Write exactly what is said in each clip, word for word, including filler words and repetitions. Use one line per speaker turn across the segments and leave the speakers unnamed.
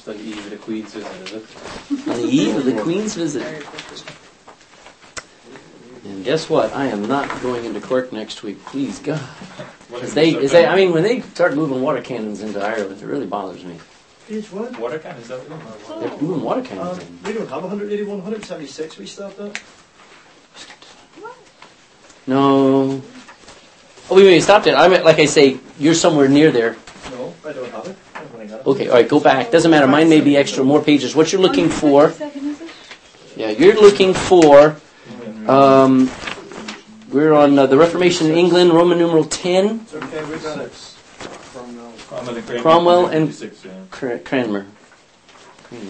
Just on the eve of the Queen's visit, is it?
On the eve of the Queen's visit. And guess what? I am not going into Cork next week. Please, God. As they, as they, I mean, when they start moving water cannons into Ireland, it really bothers me.
Each one?
Water cannon, is that what
They're moving water cannons
Um,
in.
we don't have one eighty-one, one seventy-six we stopped at.
No. Oh, wait, wait, stop it. I mean, like I say, you're somewhere near there.
No, I don't have it. I don't think I have it.
Okay, all right, go back. Doesn't matter. Mine may be extra, more pages. What you're looking for? Yeah, you're looking for. Um, we're on uh, the Reformation in England, Roman numeral ten.
It's okay, we got it.
Cromwell and Cranmer.
Cromwell and
yeah.
Cr- Cranmer. Cranmer.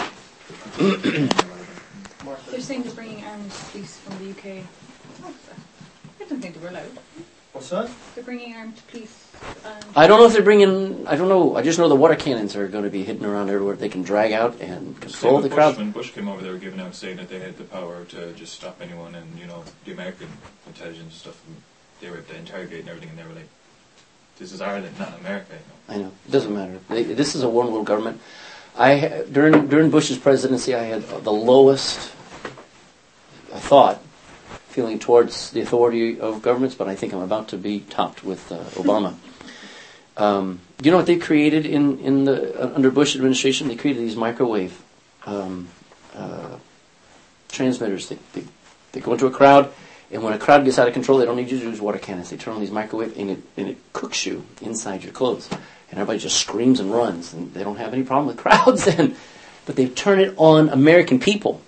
They're saying they're bringing armed police from the U K. I don't think they were allowed.
What's that?
They're bringing armed police. And
I don't know if they're bringing. I don't know. I just know the water cannons are going to be hidden around everywhere. They can drag out and control
Same
the
with
crowd.
Bush, when Bush came over, they were giving out saying that they had the power to just stop anyone, and you know the American intelligence stuff. They were to interrogate and everything, and they were like, "This is Ireland, not America." You know?
I know. It doesn't matter. They, this is a one world government. I during during Bush's presidency, I had the lowest, I thought, feeling towards the authority of governments, but I think I'm about to be topped with uh, Obama. Um, do you know what they created in in the uh, under Bush administration? They created these microwave um, uh, transmitters. They, they they go into a crowd, and when a crowd gets out of control, they don't need you to use water cannons. They turn on these microwave, and it and it cooks you inside your clothes, and everybody just screams and runs, and they don't have any problem with crowds then. But they turn it on American people.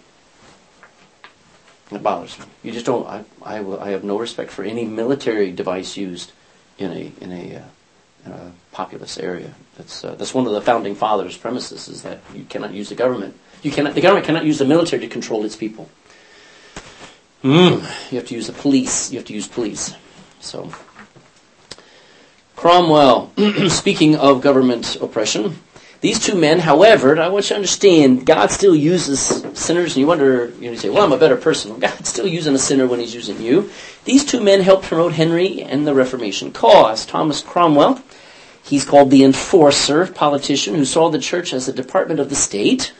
It bothers me. You just don't. I I, will, I have no respect for any military device used in a in a. Uh, in a populous area. That's uh, that's one of the founding fathers' premises, is that you cannot use the government. You cannot. The government cannot use the military to control its people. Mm. You have to use the police. You have to use police. So, Cromwell. Speaking of government oppression, these two men, however, I want you to understand, God still uses sinners. And you wonder, you know, you say, "Well, I'm a better person." Well, God's still using a sinner when He's using you. These two men helped promote Henry and the Reformation cause. Thomas Cromwell. He's called the enforcer, politician who saw the church as a department of the state.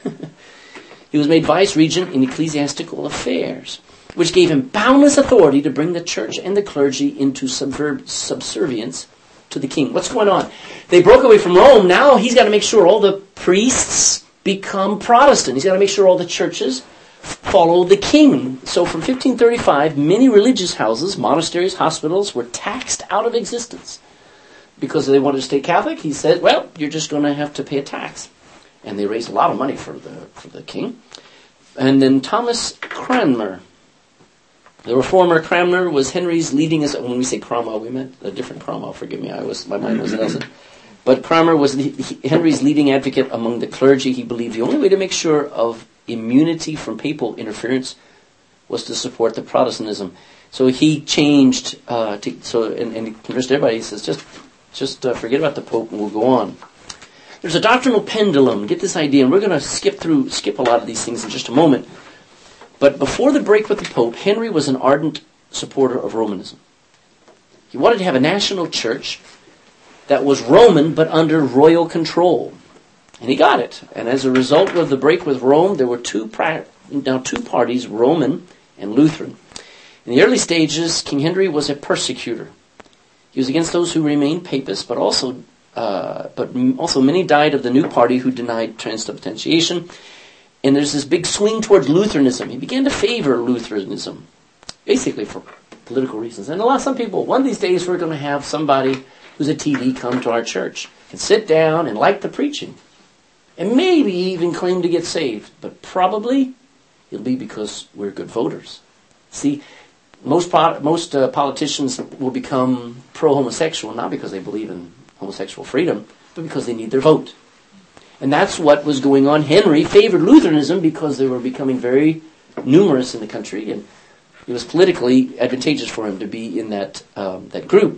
He was made vice-regent in ecclesiastical affairs, which gave him boundless authority to bring the church and the clergy into subver- subservience to the king. What's going on? They broke away from Rome. Now he's got to make sure all the priests become Protestant. He's got to make sure all the churches follow the king. So from fifteen thirty-five, many religious houses, monasteries, hospitals were taxed out of existence. Because they wanted to stay Catholic, he said, well, you're just going to have to pay a tax. And they raised a lot of money for the for the king. And then Thomas Cranmer. The reformer Cranmer was Henry's leading, as when we say Cromwell, we meant a different Cromwell, forgive me, I was my mind was Nelson. But Cranmer was the, Henry's leading advocate among the clergy. He believed the only way to make sure of immunity from papal interference was to support the Protestantism. So he changed, uh, to, so and, and he convinced everybody, he says, just Just uh, forget about the Pope and we'll go on. There's a doctrinal pendulum. Get this idea, and we're going to skip through, skip a lot of these things in just a moment. But before the break with the Pope, Henry was an ardent supporter of Romanism. He wanted to have a national church that was Roman but under royal control. And he got it. And as a result of the break with Rome, there were two pra- now two parties, Roman and Lutheran. In the early stages, King Henry was a persecutor. He was against those who remained papists, but also, uh, but also many died of the new party who denied transubstantiation. And there's this big swing towards Lutheranism. He began to favor Lutheranism, basically for political reasons. And a lot, some people, one of these days we're going to have somebody who's a T V come to our church and sit down and like the preaching, and maybe even claim to get saved. But probably it'll be because we're good voters. See. Most most uh, politicians will become pro-homosexual, not because they believe in homosexual freedom, but because they need their vote. And that's what was going on. Henry favored Lutheranism because they were becoming very numerous in the country, and it was politically advantageous for him to be in that um, that group.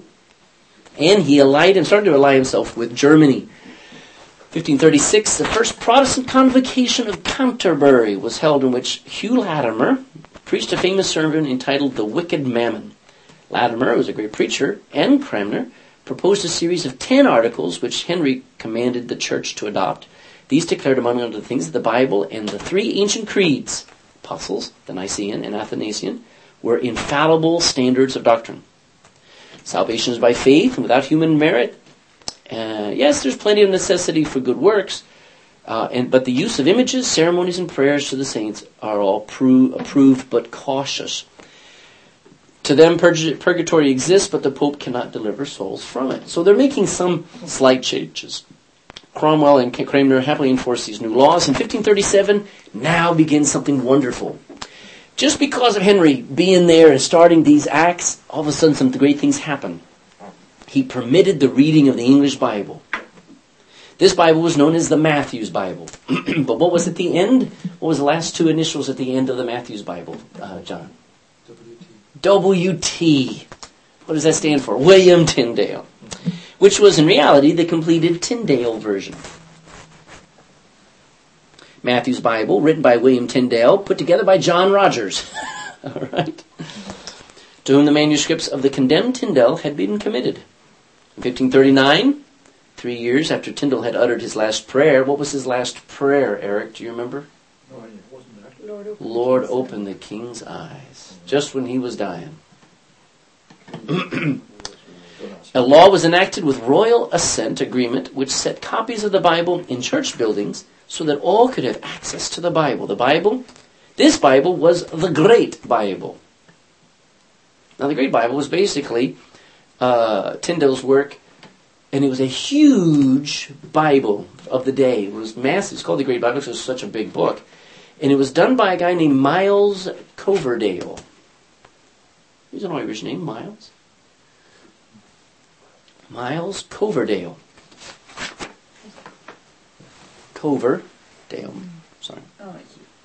And he allied and started to ally himself with Germany. fifteen thirty-six, the first Protestant convocation of Canterbury was held, in which Hugh Latimer preached a famous sermon entitled The Wicked Mammon. Latimer was a great preacher, and Cranmer proposed a series of ten articles which Henry commanded the church to adopt. These declared, among other things, that the Bible and the three ancient creeds, Apostles, the Nicene and Athanasian, were infallible standards of doctrine. Salvation is by faith and without human merit. Uh, yes, there's plenty of necessity for good works, uh, and but the use of images, ceremonies, and prayers to the saints are all pro- approved but cautious. To them, purg- purgatory exists, but the Pope cannot deliver souls from it. So they're making some slight changes. Cromwell and Cranmer happily enforced these new laws. In fifteen thirty-seven, now begins something wonderful. Just because of Henry being there and starting these acts, all of a sudden some great things happen. He permitted the reading of the English Bible. This Bible was known as the Matthew's Bible. But what was at the end? What was the last two initials at the end of the Matthew's Bible, uh, John?
W T.
W T. What does that stand for? William Tyndale. Which was in reality the completed Tyndale version. Matthew's Bible, written by William Tyndale, put together by John Rogers. All right. To whom the manuscripts of the condemned Tyndale had been committed. In fifteen thirty-nine, three years after Tyndale had uttered his last prayer, what was his last prayer, Eric? Do you remember?
No, it wasn't that.
Lord, open,
Lord, open the king's eyes. Just when he was dying. A law was enacted with royal assent agreement which set copies of the Bible in church buildings so that all could have access to the Bible. The Bible, this Bible was the Great Bible. Now the Great Bible was basically uh, Tyndale's work, and it was a huge Bible of the day. It was massive. It's called the Great Bible because it was such a big book. And it was done by a guy named Miles Coverdale. You don't know Irish name, Miles? Miles Coverdale. Coverdale. Sorry.
Oh,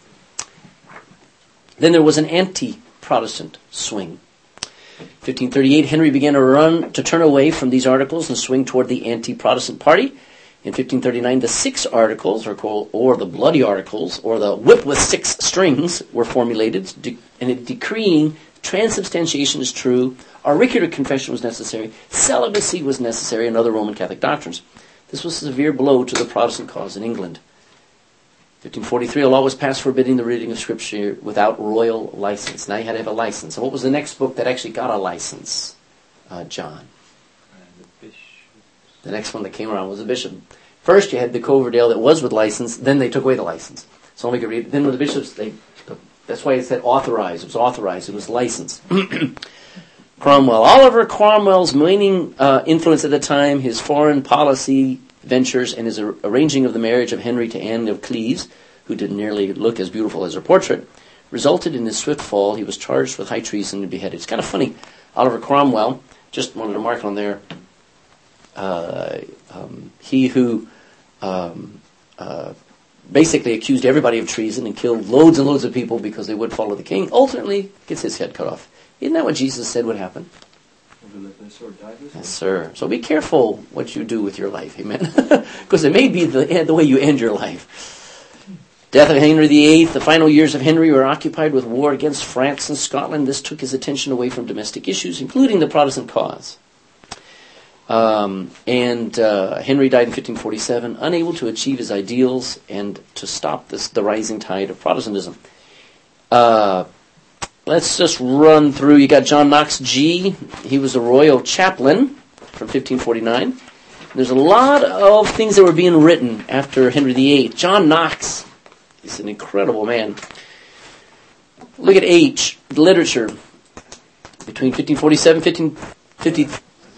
Then there was an anti-Protestant swing. fifteen thirty-eight, Henry began to run to turn away from these articles and swing toward the anti-Protestant party. In fifteen thirty-nine, the six articles, or, called, or the bloody articles, or the whip with six strings, were formulated, de- and it decreeing transubstantiation is true, auricular confession was necessary, celibacy was necessary, and other Roman Catholic doctrines. This was a severe blow to the Protestant cause in England. fifteen forty-three, a law was passed forbidding the reading of Scripture without royal license. Now you had to have a license. And what was the next book that actually got a license, uh, John? The next one that came around was the Bishop. First you had the Coverdale that was with license, then they took away the license. So only could read it. Then with the bishops, they that's why it said authorized. It was authorized. It was licensed. Cromwell. Oliver Cromwell's waning uh, influence at the time, his foreign policy ventures, and his ar- arranging of the marriage of Henry to Anne of Cleves, who didn't nearly look as beautiful as her portrait, resulted in his swift fall. He was charged with high treason and beheaded. It's kind of funny. Oliver Cromwell, just wanted to mark on there, uh, um, he who um, uh, basically accused everybody of treason and killed loads and loads of people because they would follow the king, ultimately gets his head cut off. Isn't that what Jesus said would happen? Yes, sir. So be careful what you do with your life, amen? Because it may be the, the way you end your life. Death of Henry the Eighth. The final years of Henry were occupied with war against France and Scotland. This took his attention away from domestic issues, including the Protestant cause. Um, and uh, Henry died in fifteen forty-seven, unable to achieve his ideals and to stop this, the rising tide of Protestantism. Uh, let's just run through. You got John Knox G. He was a royal chaplain from fifteen forty-nine. There's a lot of things that were being written after Henry the Eighth. John Knox is an incredible man. Look at H, literature. Between fifteen forty-seven and fifteen fifty.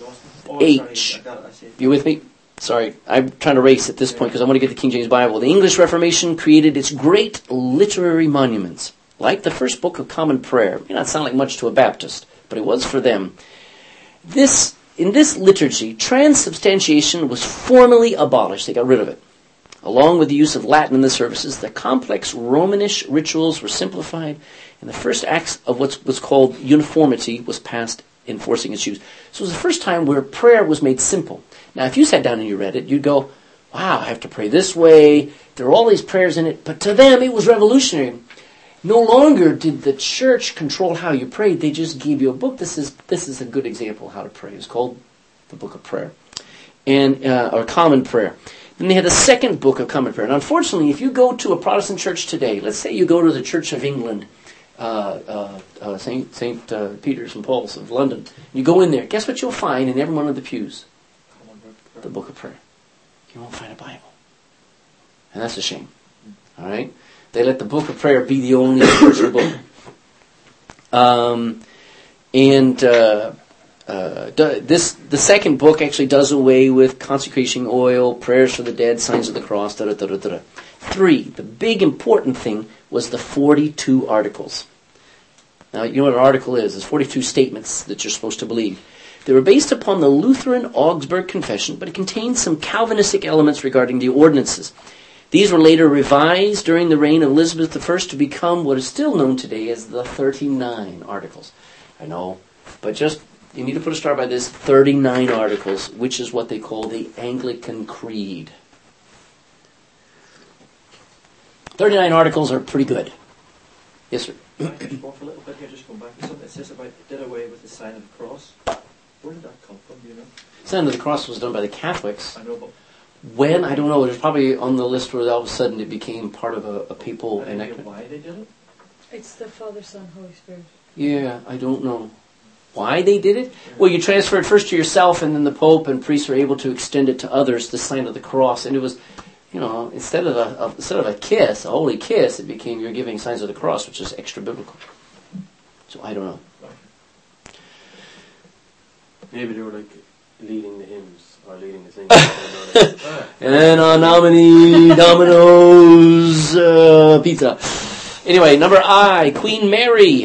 H. You with me? Sorry, I'm trying to race at this point because I want to get the King James Bible. The English Reformation created its great literary monuments, like the first book of Common Prayer. It may not sound like much to a Baptist, but it was for them. This, in this liturgy, transubstantiation was formally abolished. They got rid of it. Along with the use of Latin in the services, the complex Romanish rituals were simplified, and the first acts of what was called uniformity was passed, enforcing its use. So it was the first time where prayer was made simple. Now, if you sat down and you read it, you'd go, wow, I have to pray this way. There are all these prayers in it. But to them, it was revolutionary. No longer did the church control how you prayed. They just gave you a book. This is this is a good example of how to pray. It's called the Book of Prayer, and uh, or Common Prayer. Then they had the second book of common prayer. And unfortunately, if you go to a Protestant church today, let's say you go to the Church of England, uh, uh, uh, Saint Saint uh, Peter's and Paul's of London, you go in there, guess what you'll find in every one of the pews? The book of prayer. You won't find a Bible. And that's a shame. All right? They let the book of prayer be the only spiritual book. Um, and uh, uh, this the second book actually does away with consecration oil, prayers for the dead, signs of the cross, da da da da da. Three, the big important thing was the forty-two articles. Now, you know what an article is. It's forty-two statements that you're supposed to believe. They were based upon the Lutheran Augsburg Confession, but it contained some Calvinistic elements regarding the ordinances. These were later revised during the reign of Elizabeth the First to become what is still known today as the thirty-nine Articles. I know, but just, you need to put a star by this, thirty-nine Articles, which is what they call the Anglican Creed. thirty-nine Articles are pretty good. Yes, sir.
Can I just go for a little bit here, just going back to something that says about did away with the sign of the cross. Where did that come from, do you know?
Sign of the Cross was done by the Catholics.
I know, but
When? I don't know. It was probably on the list where all of a sudden it became part of a, a papal
I don't know
enactment.
why they did it.
It's the Father, Son, Holy Spirit.
Yeah, I don't know why they did it. Well, you transfer it first to yourself, and then the Pope and priests are able to extend it to others, the sign of the cross. And it was, you know, instead of a, a instead of a kiss, a holy kiss, it became you're giving signs of the cross, which is extra biblical. So I don't know.
Maybe they were like leading the hymns or leading the singing.
And on nominee Domino's uh, pizza. Anyway, number I, Queen Mary.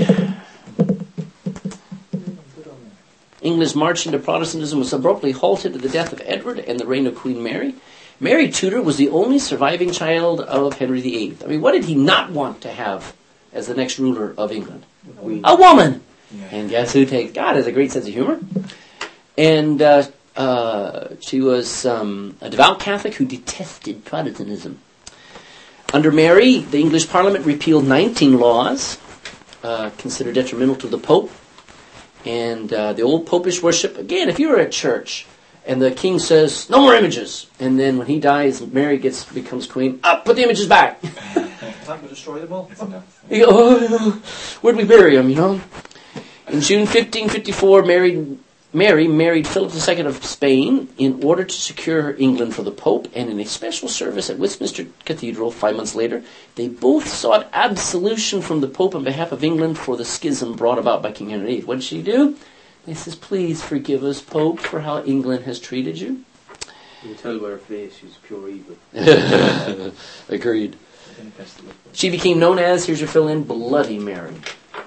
England's march into Protestantism was abruptly halted at the death of Edward and the reign of Queen Mary. Mary Tudor was the only surviving child of Henry the Eighth. I mean, what did he not want to have as the next ruler of England? A woman!
Yeah.
And guess who takes... God has a great sense of humor. And uh, uh, she was um, a devout Catholic who detested Protestantism. Under Mary, the English Parliament repealed nineteen laws uh, considered detrimental to the Pope. And uh, the old popish worship, again, if you were at church and the king says, no more images, and then when he dies, Mary gets becomes queen, up, put the images back.
Time to destroy them all.
It's enough.
You go, oh, where'd we bury him, you know? In June fifteen fifty-four, Mary, Mary married Philip the Second of Spain in order to secure England for the Pope, and in a special service at Westminster Cathedral five months later, they both sought absolution from the Pope on behalf of England for the schism brought about by King Henry the Eighth. What did she do? He says, please forgive us, Pope, for how England has treated you.
You can tell by her face she's pure evil.
Agreed. She became known as, here's your fill-in, Bloody Mary.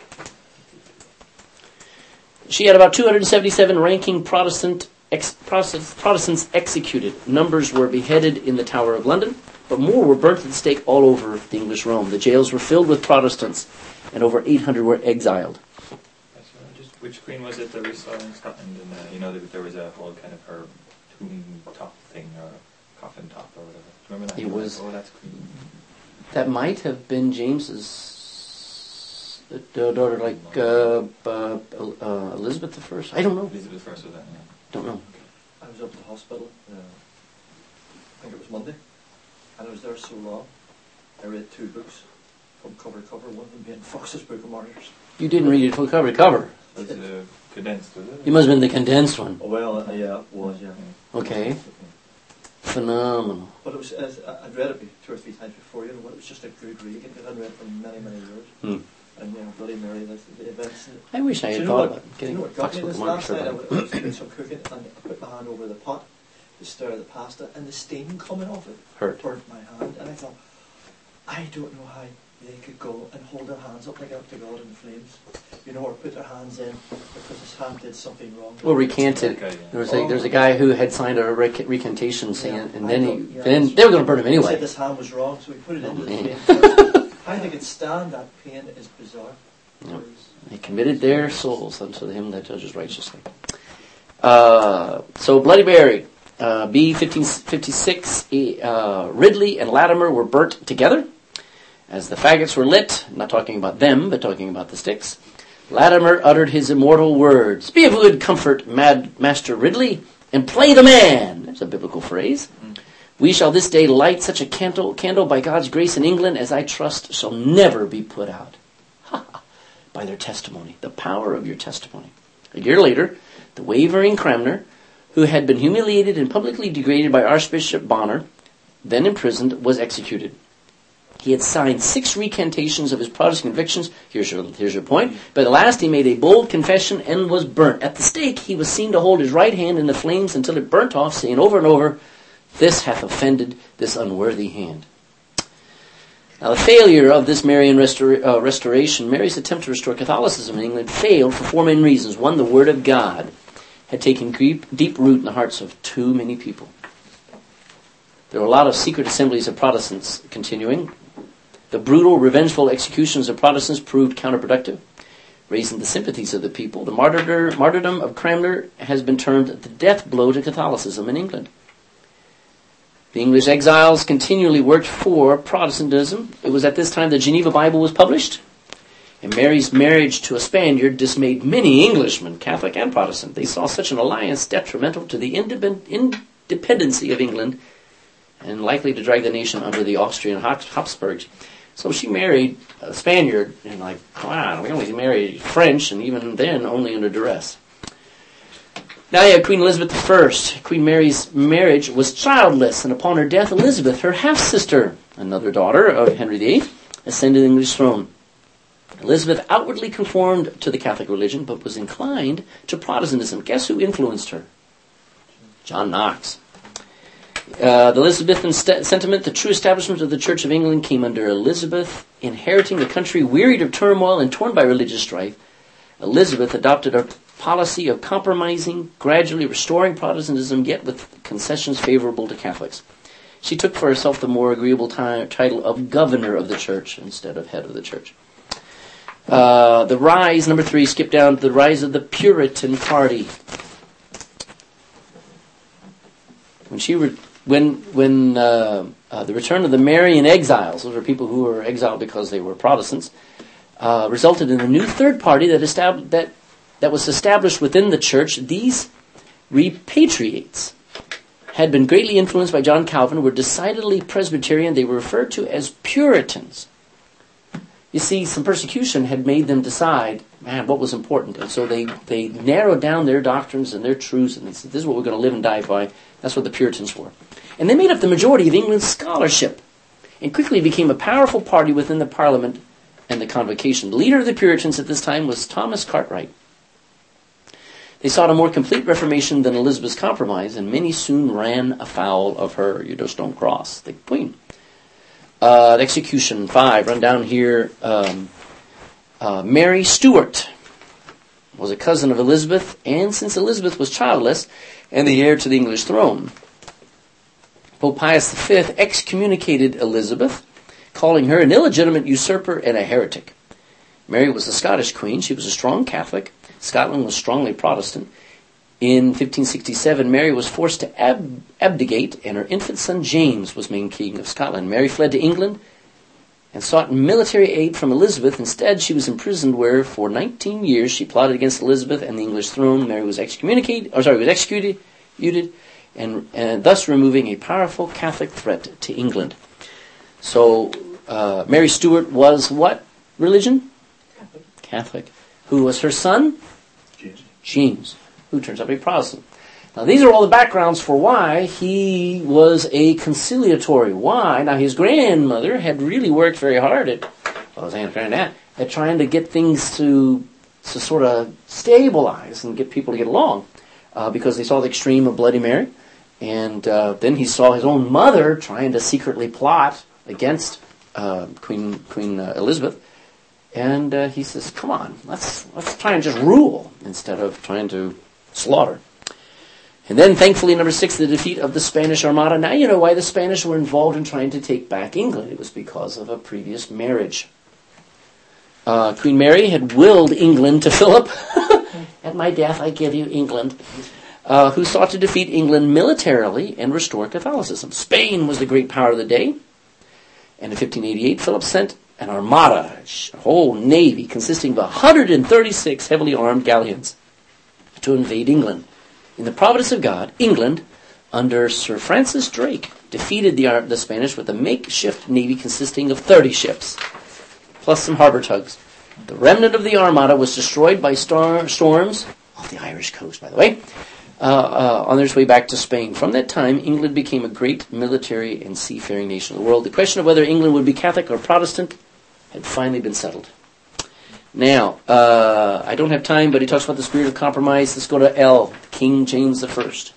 She had about two hundred seventy-seven ranking Protestant ex- Protestants executed. Numbers were beheaded in the Tower of London, but more were burnt at the stake all over the English Rome. The jails were filled with Protestants, and over eight hundred were exiled.
That's right. Just which queen was it that we saw in Scotland? And uh, you know, there, there was a whole kind of her tomb top thing or coffin top or whatever. Do you remember that?
It was.
Oh, that's queen.
That might have been James's uh, daughter, like uh, uh, uh, Elizabeth the First. I don't know.
Elizabeth the First was that. Yeah.
Don't know.
I was up at the hospital, uh, I think it was Monday, and I was there so long, I read two books from cover to cover, one of them being Fox's Book of Martyrs.
You didn't read it from cover to cover.
Was it uh, condensed, was it?
You must have been the condensed one.
Oh, well, uh, yeah, it was, yeah.
Okay. Phenomenal.
But it was, uh, I'd read it be- two or three times before, you know, but it was just a good read, because I'd read it for many, many years.
Hmm.
And, you know, Bloody Mary, the, the events. And
I wish I
Do
had
you know
thought
what,
about
do you
getting
know what got
Fox
me
Book
this
of Martyrs.
last night? I was, I was doing some cooking, and I put my hand over the pot to stir the pasta, and the steam coming off it
Hurt.
burnt my hand, and I thought, I don't know how they could go and hold their hands up like up to God in the flames, you know, or put their hands in because his hand did something wrong.
Well, recanted.
Okay, yeah.
There was a there's a guy who had signed a rec- recantation saying,
Yeah,
and
I
then he
thought, yeah,
then
that's-
they were going to burn him
He said
anyway.
this hand was wrong, so he put it into
Oh,
the
man.
flame. How they could stand that pain is bizarre.
Yep. They committed their souls unto him that judges righteously. Uh, so Bloody Mary, uh, B fifteen fifty-six, uh, Ridley and Latimer were burnt together. As the faggots were lit, not talking about them, but talking about the sticks, Latimer uttered his immortal words, "Be of good comfort, mad Master Ridley, and play the man." That's a biblical phrase. We shall this day light such a candle, candle by God's grace in England as I trust shall never be put out. By their testimony, the power of your testimony. A year later, the wavering Cranmer, who had been humiliated and publicly degraded by Archbishop Bonner, then imprisoned, was executed. He had signed six recantations of his Protestant convictions. Here's your, here's your point. But at last he made a bold confession and was burnt. At the stake, he was seen to hold his right hand in the flames until it burnt off, saying over and over, "This hath offended this unworthy hand." Now, the failure of this Marian restor- uh, restoration, Mary's attempt to restore Catholicism in England, failed for four main reasons. One, the Word of God had taken deep, deep root in the hearts of too many people. There were a lot of secret assemblies of Protestants continuing. The brutal, revengeful executions of Protestants proved counterproductive, raising the sympathies of the people. The martyr, martyrdom of Cranmer has been termed the death blow to Catholicism in England. The English exiles continually worked for Protestantism. It was at this time the Geneva Bible was published, and Mary's marriage to a Spaniard dismayed many Englishmen, Catholic and Protestant. They saw such an alliance detrimental to the independency of England and likely to drag the nation under the Austrian Habsburgs. So she married a Spaniard, and like, come on, we only married French, and even then only under duress. Now you have Queen Elizabeth the First. Queen Mary's marriage was childless, and upon her death, Elizabeth, her half-sister, another daughter of Henry the Eighth, ascended the English throne. Elizabeth outwardly conformed to the Catholic religion, but was inclined to Protestantism. Guess who influenced her? John Knox. Uh, the Elizabethan st- sentiment, the true establishment of the Church of England, came under Elizabeth. Inheriting a country wearied of turmoil and torn by religious strife, Elizabeth adopted a policy of compromising, gradually restoring Protestantism, yet with concessions favorable to Catholics. She took for herself the more agreeable t- title of governor of the Church instead of head of the Church. Uh, the rise, number three, skip down to the rise of the Puritan party. When she re- when when uh, uh, the return of the Marian exiles, those are people who were exiled because they were Protestants, uh, resulted in a new third party that established that that was established within the church. These repatriates had been greatly influenced by John Calvin, were decidedly Presbyterian. They were referred to as Puritans. You see, some persecution had made them decide, man, what was important. And so they, they narrowed down their doctrines and their truths, and they said, this is what we're going to live and die by. That's what the Puritans were. And they made up the majority of England's scholarship, and quickly became a powerful party within the Parliament and the Convocation. The leader of the Puritans at this time was Thomas Cartwright. They sought a more complete reformation than Elizabeth's compromise, and many soon ran afoul of her. You just don't cross the Queen. Uh, the execution, five, run down here. Um, uh, Mary Stuart was a cousin of Elizabeth, and since Elizabeth was childless and the heir to the English throne, Pope Pius the Fifth excommunicated Elizabeth, calling her an illegitimate usurper and a heretic. Mary was a Scottish queen. She was a strong Catholic. Scotland was strongly Protestant. In fifteen sixty-seven, Mary was forced to ab- abdicate, and her infant son James was made king of Scotland. Mary fled to England and sought military aid from Elizabeth. Instead, she was imprisoned, where for nineteen years she plotted against Elizabeth and the English throne. Mary was excommunicated, or sorry, was executed, and, and thus removing a powerful Catholic threat to England. So, uh, Mary Stuart was what religion?
Catholic.
Catholic. Who was her son?
James.
James, who turns out to be Protestant. Now, these are all the backgrounds for why he was a conciliatory. Why? Now, his grandmother had really worked very hard at, well, I was answering that, at trying to get things to, to sort of stabilize and get people to get along, uh, because they saw the extreme of Bloody Mary. And uh, then he saw his own mother trying to secretly plot against uh, Queen Queen uh, Elizabeth. And uh, he says, come on, let's let's try and just rule instead of trying to slaughter. And then, thankfully, number six, the defeat of the Spanish Armada. Now you know why the Spanish were involved in trying to take back England. It was because of a previous marriage. Uh, Queen Mary had willed England to Philip. At my death, I give you England. Uh, who sought to defeat England militarily and restore Catholicism. Spain was the great power of the day. And in fifteen eighty-eight, Philip sent an armada, a whole navy consisting of one hundred thirty-six heavily armed galleons, to invade England. In the providence of God, England, under Sir Francis Drake, defeated the, Ar- the Spanish with a makeshift navy consisting of thirty ships, plus some harbor tugs. The remnant of the Armada was destroyed by star- storms off the Irish coast, by the way, uh, uh, on their way back to Spain. From that time, England became a great military and seafaring nation of the world. The question of whether England would be Catholic or Protestant had finally been settled. Now, uh, I don't have time, but he talks about the spirit of compromise. Let's go to L, King James the First.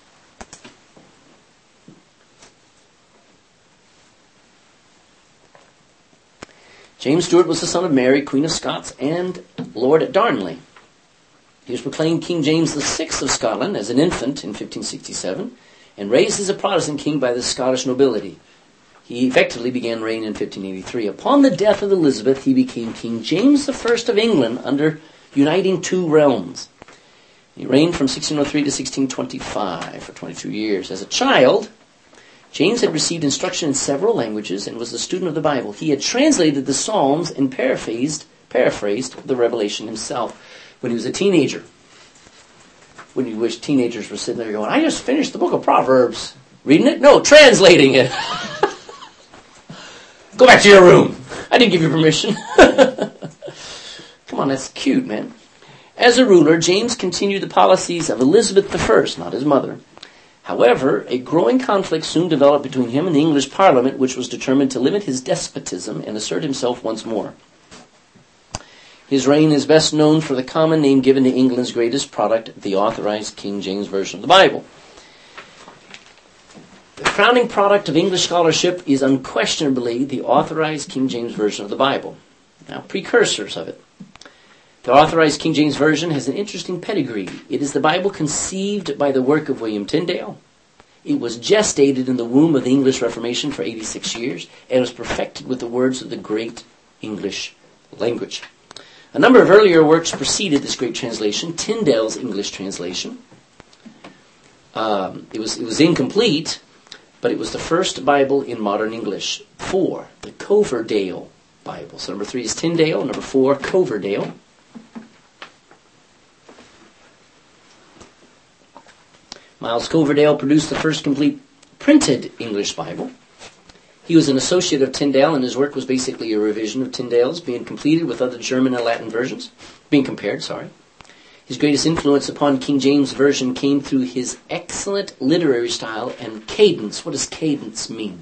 James Stuart was the son of Mary, Queen of Scots, and Lord Darnley. He was proclaimed King James the Sixth of Scotland as an infant in fifteen sixty-seven, and raised as a Protestant king by the Scottish nobility. He effectively began reign in fifteen eighty-three. Upon the death of Elizabeth, he became King James the First of England under uniting two realms. He reigned from sixteen oh three to sixteen twenty-five for twenty-two years. As a child, James had received instruction in several languages and was a student of the Bible. He had translated the Psalms and paraphrased, paraphrased the Revelation himself when he was a teenager. When you wish teenagers were sitting there going, I just finished the book of Proverbs. Reading it? No, translating it. Go back to your room. I didn't give you permission. Come on, that's cute, man. As a ruler, James continued the policies of Elizabeth the First, not his mother. However, a growing conflict soon developed between him and the English Parliament, which was determined to limit his despotism and assert himself once more. His reign is best known for the common name given to England's greatest product, the Authorized King James Version of the Bible. The crowning product of English scholarship is unquestionably the Authorized King James Version of the Bible. Now, precursors of it. The Authorized King James Version has an interesting pedigree. It is the Bible conceived by the work of William Tyndale. It was gestated in the womb of the English Reformation for eighty-six years, and was perfected with the words of the great English language. A number of earlier works preceded this great translation. Tyndale's English translation. Um, it was it was incomplete, but it was the first Bible in modern English. Four, the Coverdale Bible. So number three is Tyndale. Number four, Coverdale. Miles Coverdale produced the first complete printed English Bible. He was an associate of Tyndale, and his work was basically a revision of Tyndale's, being completed with other German and Latin versions, being compared, sorry. His greatest influence upon King James Version came through his excellent literary style and cadence. What does cadence mean?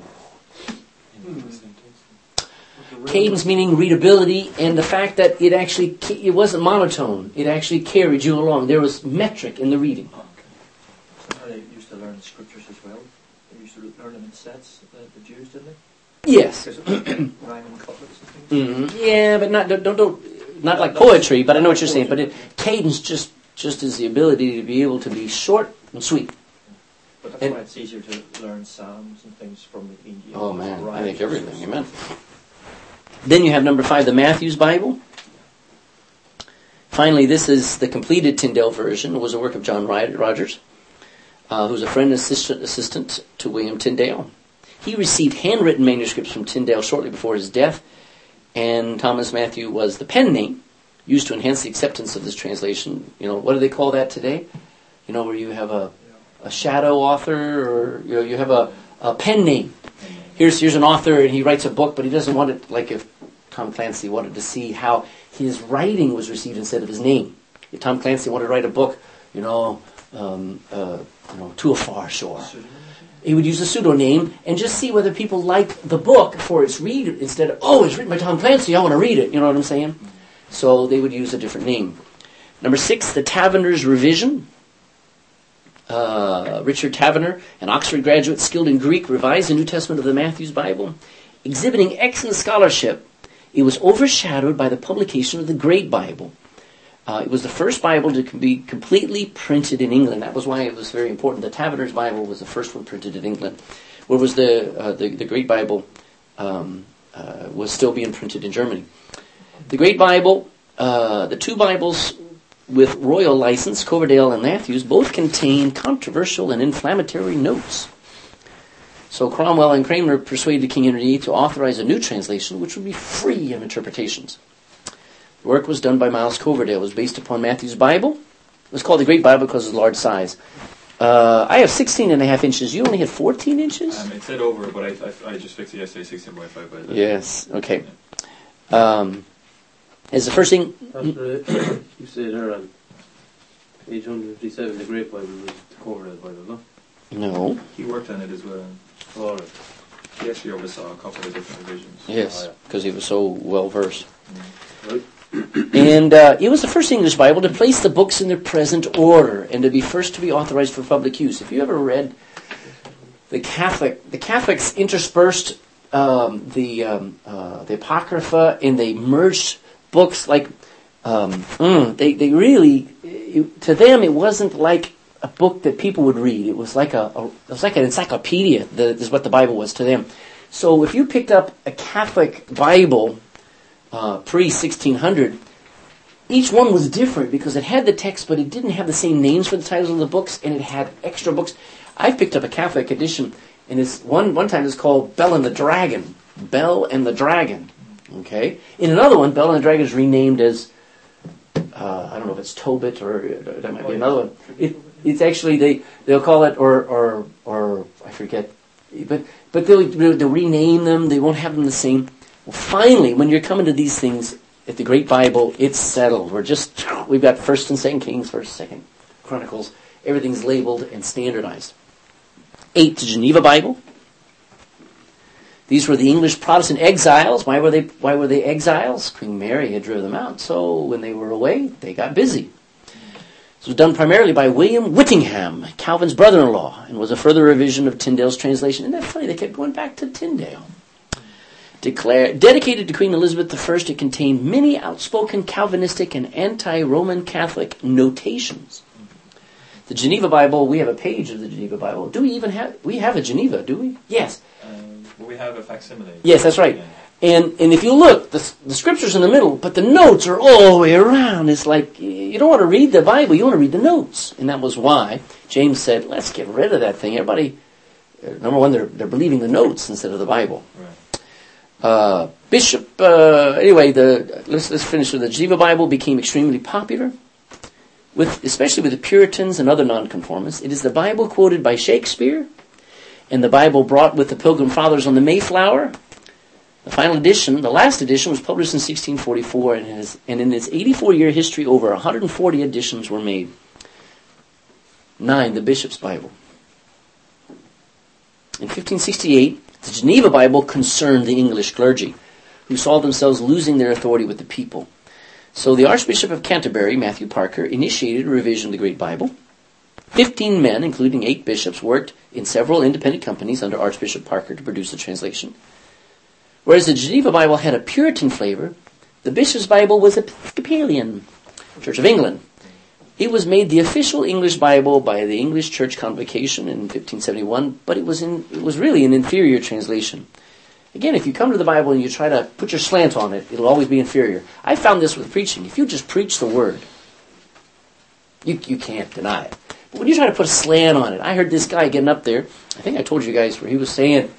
Cadence meaning readability, and the fact that it actually, it wasn't monotone. It actually carried you along. There was metric in the reading.
They used to learn the scriptures as well. They used to learn them in sets, the, the Jews, didn't they?
Yes.
Rhyming couplets and things.
Mm-hmm. Yeah, but not don't, don't not like poetry. But I know what you're saying. But it, cadence just just is the ability to be able to be short and sweet.
But that's
and,
why it's easier to learn psalms and things from the English.
Oh man, I think everything. Amen. Then you have number five, the Matthew's Bible. Finally, this is the completed Tyndale version. It was a work of John Rogers, uh, who was a friend and assistant, assistant to William Tyndale. He received handwritten manuscripts from Tyndale shortly before his death, and Thomas Matthew was the pen name used to enhance the acceptance of this translation. You know, what do they call that today? You know, where you have a, a shadow author, or you know, you have a, a pen name. Here's here's an author, and he writes a book, but he doesn't want it, like if Tom Clancy wanted to see how his writing was received instead of his name. If Tom Clancy wanted to write a book, you know, um, uh, you know, To a Far Shore, he would use a pseudonym and just see whether people liked the book for its reader instead of, oh, it's written by Tom Clancy, I want to read it. You know what I'm saying? So they would use a different name. Number six, the Taverner's Revision. Uh, Richard Taverner, an Oxford graduate skilled in Greek, revised the New Testament of the Matthew's Bible. Exhibiting excellent scholarship, it was overshadowed by the publication of the Great Bible. Uh, it was the first Bible to be completely printed in England. That was why it was very important. The Taverner's Bible was the first one printed in England, whereas the uh, the, the Great Bible um, uh, was still being printed in Germany. The Great Bible, uh, the two Bibles with royal license, Coverdale and Matthews, both contain controversial and inflammatory notes. So Cromwell and Cranmer persuaded King Henry the Eighth to authorize a new translation, which would be free of interpretations. The work was done by Miles Coverdale. It was based upon Matthew's Bible. It was called the Great Bible because of its large size. Uh, I have sixteen and a half inches. You only had fourteen inches?
Um, it said over, but I, I, I just fixed it yesterday, sixteen point five by the
Yes, okay. Um, is the first thing...
After you say there on page one fifty-seven, the Great Bible was the cover of the Bible, no?
No.
He worked on it as well.
All right.
He actually oversaw a couple of different revisions.
Yes,
Oh, yeah.
because he was so well versed.
Right.
And uh, it was the first English Bible to place the books in their present order and to be first to be authorized for public use. If you ever read the Catholic, the Catholics interspersed um, the um, uh, the Apocrypha, and they merged books like um, mm, they they really it, to them it wasn't like a book that people would read. It was like a, a it was like an encyclopedia. That is what the Bible was to them. So if you picked up a Catholic Bible uh, pre sixteen hundred, each one was different because it had the text, but it didn't have the same names for the titles of the books, and it had extra books. I picked up a Catholic edition, and it's one one time it's called Bell and the Dragon. Bell and the Dragon. Okay. In another one, Bell and the Dragon is renamed as uh, I don't know if it's Tobit or uh, that might be another one. It, it's actually they they'll call it or or or I forget, but but they'll they'll rename them. They won't have them the same. Well, finally, when you're coming to these things at the Great Bible, it's settled. We're just we've got First and Second Kings, First, Second Chronicles. Everything's labeled and standardized. Eight, the Geneva Bible. These were the English Protestant exiles. Why were they? Why were they exiles? Queen Mary had driven them out. So when they were away, they got busy. This was done primarily by William Whittingham, Calvin's brother-in-law, and was a further revision of Tyndale's translation. Isn't that funny? They kept going back to Tyndale. Declare, dedicated to Queen Elizabeth the First, it contained many outspoken Calvinistic and anti-Roman Catholic notations. The Geneva Bible, we have a page of the Geneva Bible. Do we even have, we have a Geneva, do we? Yes.
Um, well, we have a facsimile.
Yes, that's right.
Yeah.
And and if you look, the, the scripture's in the middle, but the notes are all the way around. It's like, you don't want to read the Bible, you want to read the notes. And that was why James said, let's get rid of that thing. Everybody, uh, number one, they're, they're believing the notes instead of the Bible.
Right.
Uh, Bishop, uh, anyway, the let's let's finish with the Geneva Bible became extremely popular, with especially with the Puritans and other nonconformists. It is the Bible quoted by Shakespeare, and the Bible brought with the Pilgrim Fathers on the Mayflower. The final edition, the last edition, was published in sixteen forty-four, and, has, and in its eighty-four year history, over one hundred forty editions were made. Nine, the Bishop's Bible. In fifteen sixty-eight, the Geneva Bible concerned the English clergy, who saw themselves losing their authority with the people. So the Archbishop of Canterbury, Matthew Parker, initiated a revision of the Great Bible. Fifteen men, including eight bishops, worked in several independent companies under Archbishop Parker to produce the translation. Whereas the Geneva Bible had a Puritan flavor, the Bishop's Bible was Episcopalian, Church of England. It was made the official English Bible by the English Church Convocation in fifteen seventy-one, but it was in, it was really an inferior translation. Again, if you come to the Bible and you try to put your slant on it, it'll always be inferior. I found this with preaching. If you just preach the Word, you you can't deny it. But when you try to put a slant on it, I heard this guy getting up there, I think I told you guys where he was saying,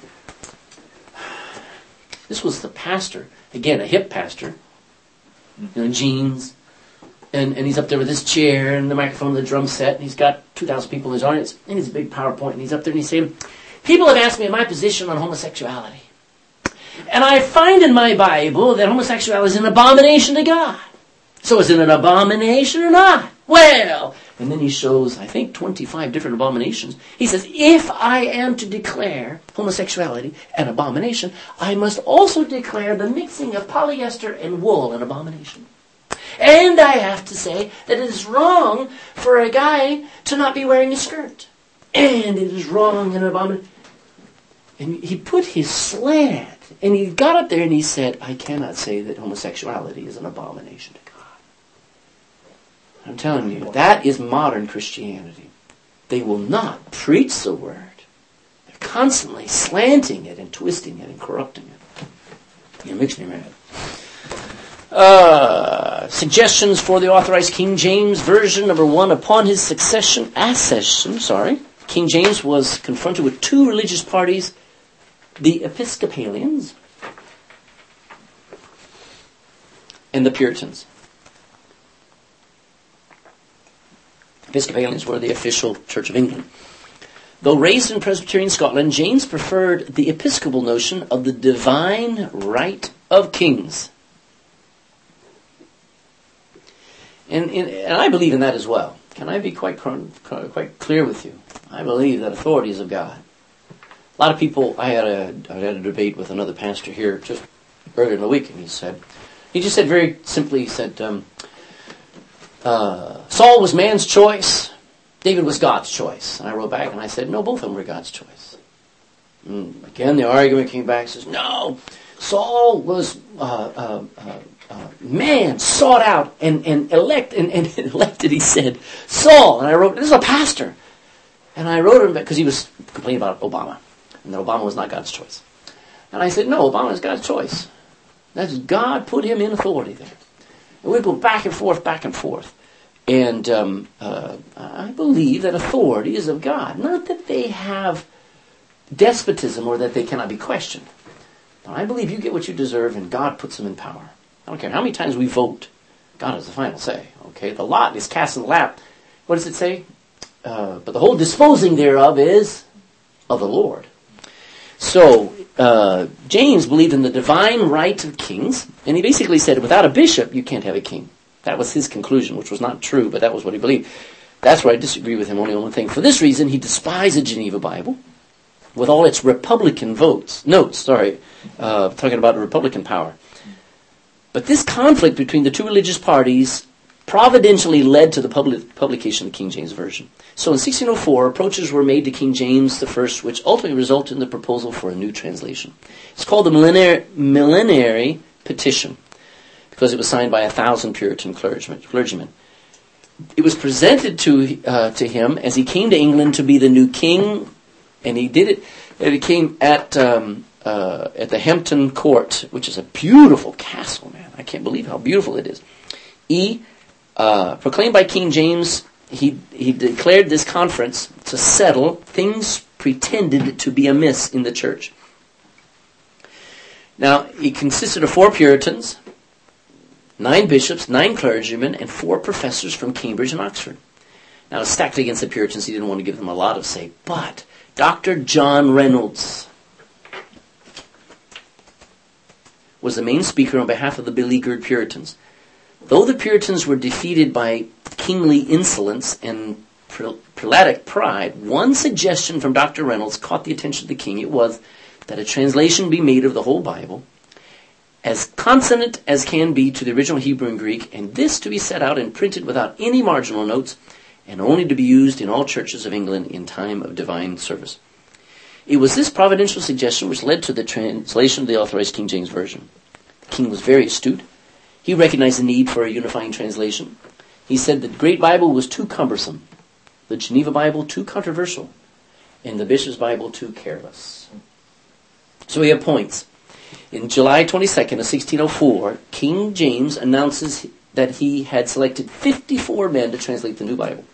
this was the pastor, again, a hip pastor, you know, in jeans, and, and he's up there with his chair and the microphone and the drum set, and he's got two thousand people in his audience, and he's a big PowerPoint, and he's up there and he's saying, people have asked me my position on homosexuality. And I find in my Bible that homosexuality is an abomination to God. So is it an abomination or not? Well, and then he shows, I think, twenty-five different abominations. He says, if I am to declare homosexuality an abomination, I must also declare the mixing of polyester and wool an abomination. And I have to say that it is wrong for a guy to not be wearing a skirt. And it is wrong and abomination. And he put his slant, and he got up there and he said, I cannot say that homosexuality is an abomination to God. I'm telling you, that is modern Christianity. They will not preach the Word. They're constantly slanting it and twisting it and corrupting it. It makes me mad. Uh, suggestions for the Authorized King James Version. Number one, upon his succession, accession, sorry, King James was confronted with two religious parties, the Episcopalians and the Puritans. Episcopalians were the official Church of England. Though raised in Presbyterian Scotland, James preferred the Episcopal notion of the divine right of kings. And, and, and I believe in that as well. Can I be quite quite clear with you? I believe that authority is of God. A lot of people, I had a, I had a debate with another pastor here just earlier in the week, and he said, he just said very simply, he said, um, uh, Saul was man's choice, David was God's choice. And I wrote back and I said, no, both of them were God's choice. And again, the argument came back and says, no, Saul was uh, uh, uh, uh, man sought out and, and elect and, and elected, he said, Saul. And I wrote, this is a pastor. And I wrote him because he was complaining about Obama. And that Obama was not God's choice. And I said, no, Obama is God's choice. That's God put him in authority there. And we go back and forth, back and forth. And um, uh, I believe that authority is of God. Not that they have despotism or that they cannot be questioned. But I believe you get what you deserve and God puts them in power. I don't care how many times we vote. God has the final say. Okay, the lot is cast in the lap. What does it say? Uh, but the whole disposing thereof is of the Lord. So, uh, James believed in the divine right of kings, and he basically said, without a bishop, you can't have a king. That was his conclusion, which was not true, but that was what he believed. That's where I disagree with him only on one thing. For this reason, he despised the Geneva Bible, with all its Republican votes, notes, sorry, uh, talking about Republican power. But this conflict between the two religious parties providentially led to the public, publication of the King James Version. So in sixteen oh four, approaches were made to King James the First, which ultimately resulted in the proposal for a new translation. It's called the Millenary, Millenary Petition, because it was signed by a thousand Puritan clergymen. It was presented to uh, to him as he came to England to be the new king, and he did it. And it came at um, uh, at the Hampton Court, which is a beautiful castle, man. I can't believe how beautiful it is. E. Uh, proclaimed by King James, he he declared this conference to settle things pretended to be amiss in the church. Now, it consisted of four Puritans, nine bishops, nine clergymen, and four professors from Cambridge and Oxford. Now, stacked against the Puritans, he didn't want to give them a lot of say, but Doctor John Reynolds was the main speaker on behalf of the beleaguered Puritans. Though the Puritans were defeated by kingly insolence and prelatic pride, one suggestion from Doctor Reynolds caught the attention of the king. It was that a translation be made of the whole Bible, as consonant as can be to the original Hebrew and Greek, and this to be set out and printed without any marginal notes, and only to be used in all churches of England in time of divine service. It was this providential suggestion which led to the translation of the Authorized King James Version. The king was very astute. He recognized the need for a unifying translation. He said the Great Bible was too cumbersome, the Geneva Bible too controversial, and the Bishop's Bible too careless. So we have points. In July twenty-second of sixteen oh four, King James announces that he had selected fifty-four men to translate the New Bible.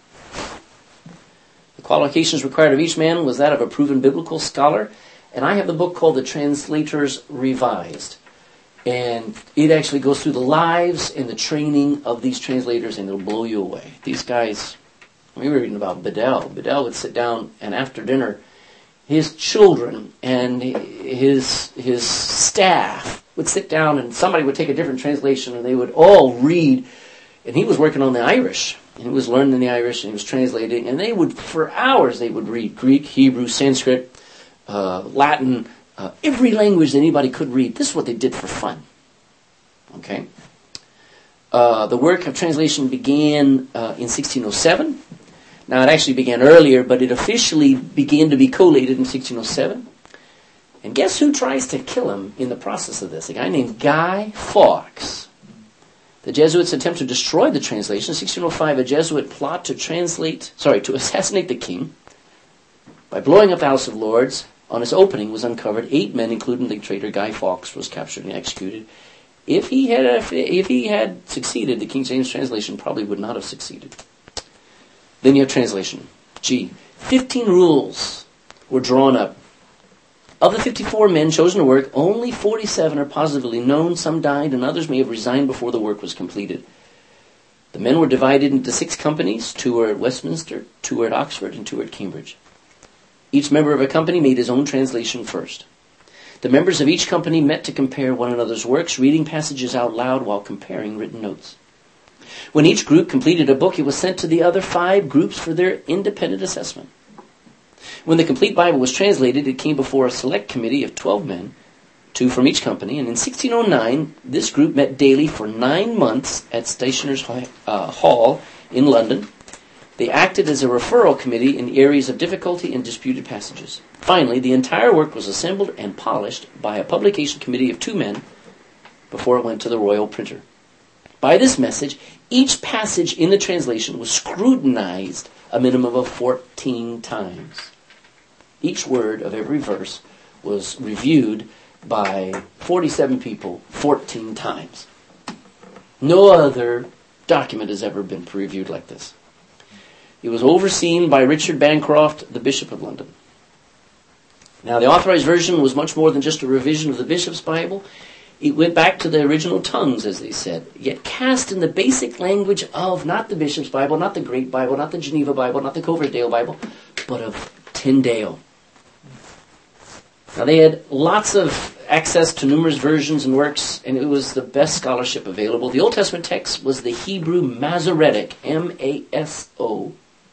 The qualifications required of each man was that of a proven biblical scholar, and I have the book called The Translators Revised. And it actually goes through the lives and the training of these translators, and it'll blow you away. These guys, we were reading about Bedell. Bedell would sit down, and after dinner, his children and his his staff would sit down, and somebody would take a different translation, and they would all read. And he was working on the Irish, and he was learning the Irish, and he was translating. And they would, for hours, they would read Greek, Hebrew, Sanskrit, uh, Latin, Uh, every language that anybody could read. This is what they did for fun. Okay? Uh, the work of translation began uh, in sixteen oh seven. Now, it actually began earlier, but it officially began to be collated in sixteen oh seven. And guess who tries to kill him in the process of this? A guy named Guy Fawkes. The Jesuits attempt to destroy the translation. In sixteen oh five, a Jesuit plot to translate, sorry, to assassinate the king by blowing up the House of Lords. On its opening was uncovered. Eight men, including the traitor Guy Fawkes, was captured and executed. If he had if he had succeeded, the King James translation probably would not have succeeded. Then you have translation. G. Fifteen rules were drawn up. Of the fifty-four men chosen to work, only forty-seven are positively known. Some died, and others may have resigned before the work was completed. The men were divided into six companies. Two were at Westminster, two were at Oxford, and two were at Cambridge. Each member of a company made his own translation first. The members of each company met to compare one another's works, reading passages out loud while comparing written notes. When each group completed a book, it was sent to the other five groups for their independent assessment. When the complete Bible was translated, it came before a select committee of twelve men, two from each company, and in sixteen oh nine, this group met daily for nine months at Stationers' uh, Hall in London. They acted as a referral committee in areas of difficulty and disputed passages. Finally, the entire work was assembled and polished by a publication committee of two men before it went to the royal printer. By this message, each passage in the translation was scrutinized a minimum of fourteen times. Each word of every verse was reviewed by forty-seven people fourteen times. No other document has ever been reviewed like this. It was overseen by Richard Bancroft, the Bishop of London. Now, the Authorized Version was much more than just a revision of the Bishop's Bible. It went back to the original tongues, as they said, yet cast in the basic language of not the Bishop's Bible, not the Great Bible, not the Geneva Bible, not the Coverdale Bible, but of Tyndale. Now, they had lots of access to numerous versions and works, and it was the best scholarship available. The Old Testament text was the Hebrew Masoretic, M A S O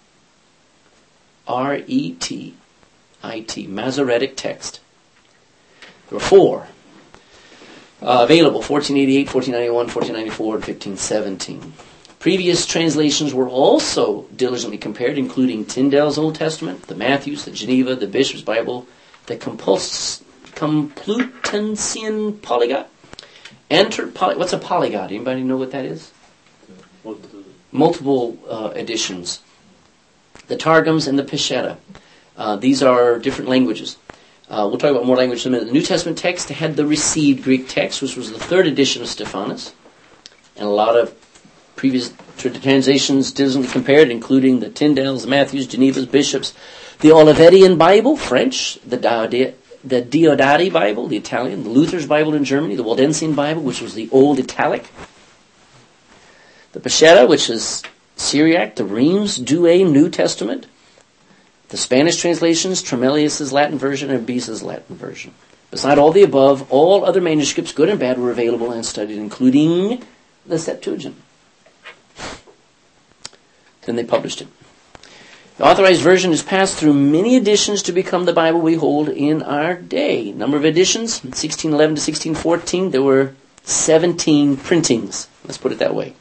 R E T I T, Masoretic text. There were four uh, available, fourteen eighty-eight, fourteen ninety-one, fourteen ninety-four, and fifteen seventeen. Previous translations were also diligently compared, including Tyndale's Old Testament, the Matthews, the Geneva, the Bishop's Bible, the Compuls- Complutensian Polyglot. Enter, poly, what's a polyglot? Anybody know what that is?
Multiple,
Multiple uh, editions. The Targums and the Peshitta. Uh, these are different languages. Uh, we'll talk about more language in a minute. The New Testament text had the received Greek text, which was the third edition of Stephanus, and a lot of previous translations diligently compared, including the Tyndales, the Matthews, Geneva's, Bishops, the Olivetian Bible, French, the Diod- the Diodati Bible, the Italian, the Luther's Bible in Germany, the Waldensian Bible, which was the Old Italic, the Peshitta, which is Syriac, the Reims Douay New Testament, the Spanish translations, Tremelius's Latin version, and Beza's Latin version. Beside all the above, all other manuscripts, good and bad, were available and studied, including the Septuagint. Then they published it. The Authorized Version is passed through many editions to become the Bible we hold in our day. Number of editions, sixteen eleven to sixteen fourteen, there were seventeen printings. Let's put it that way.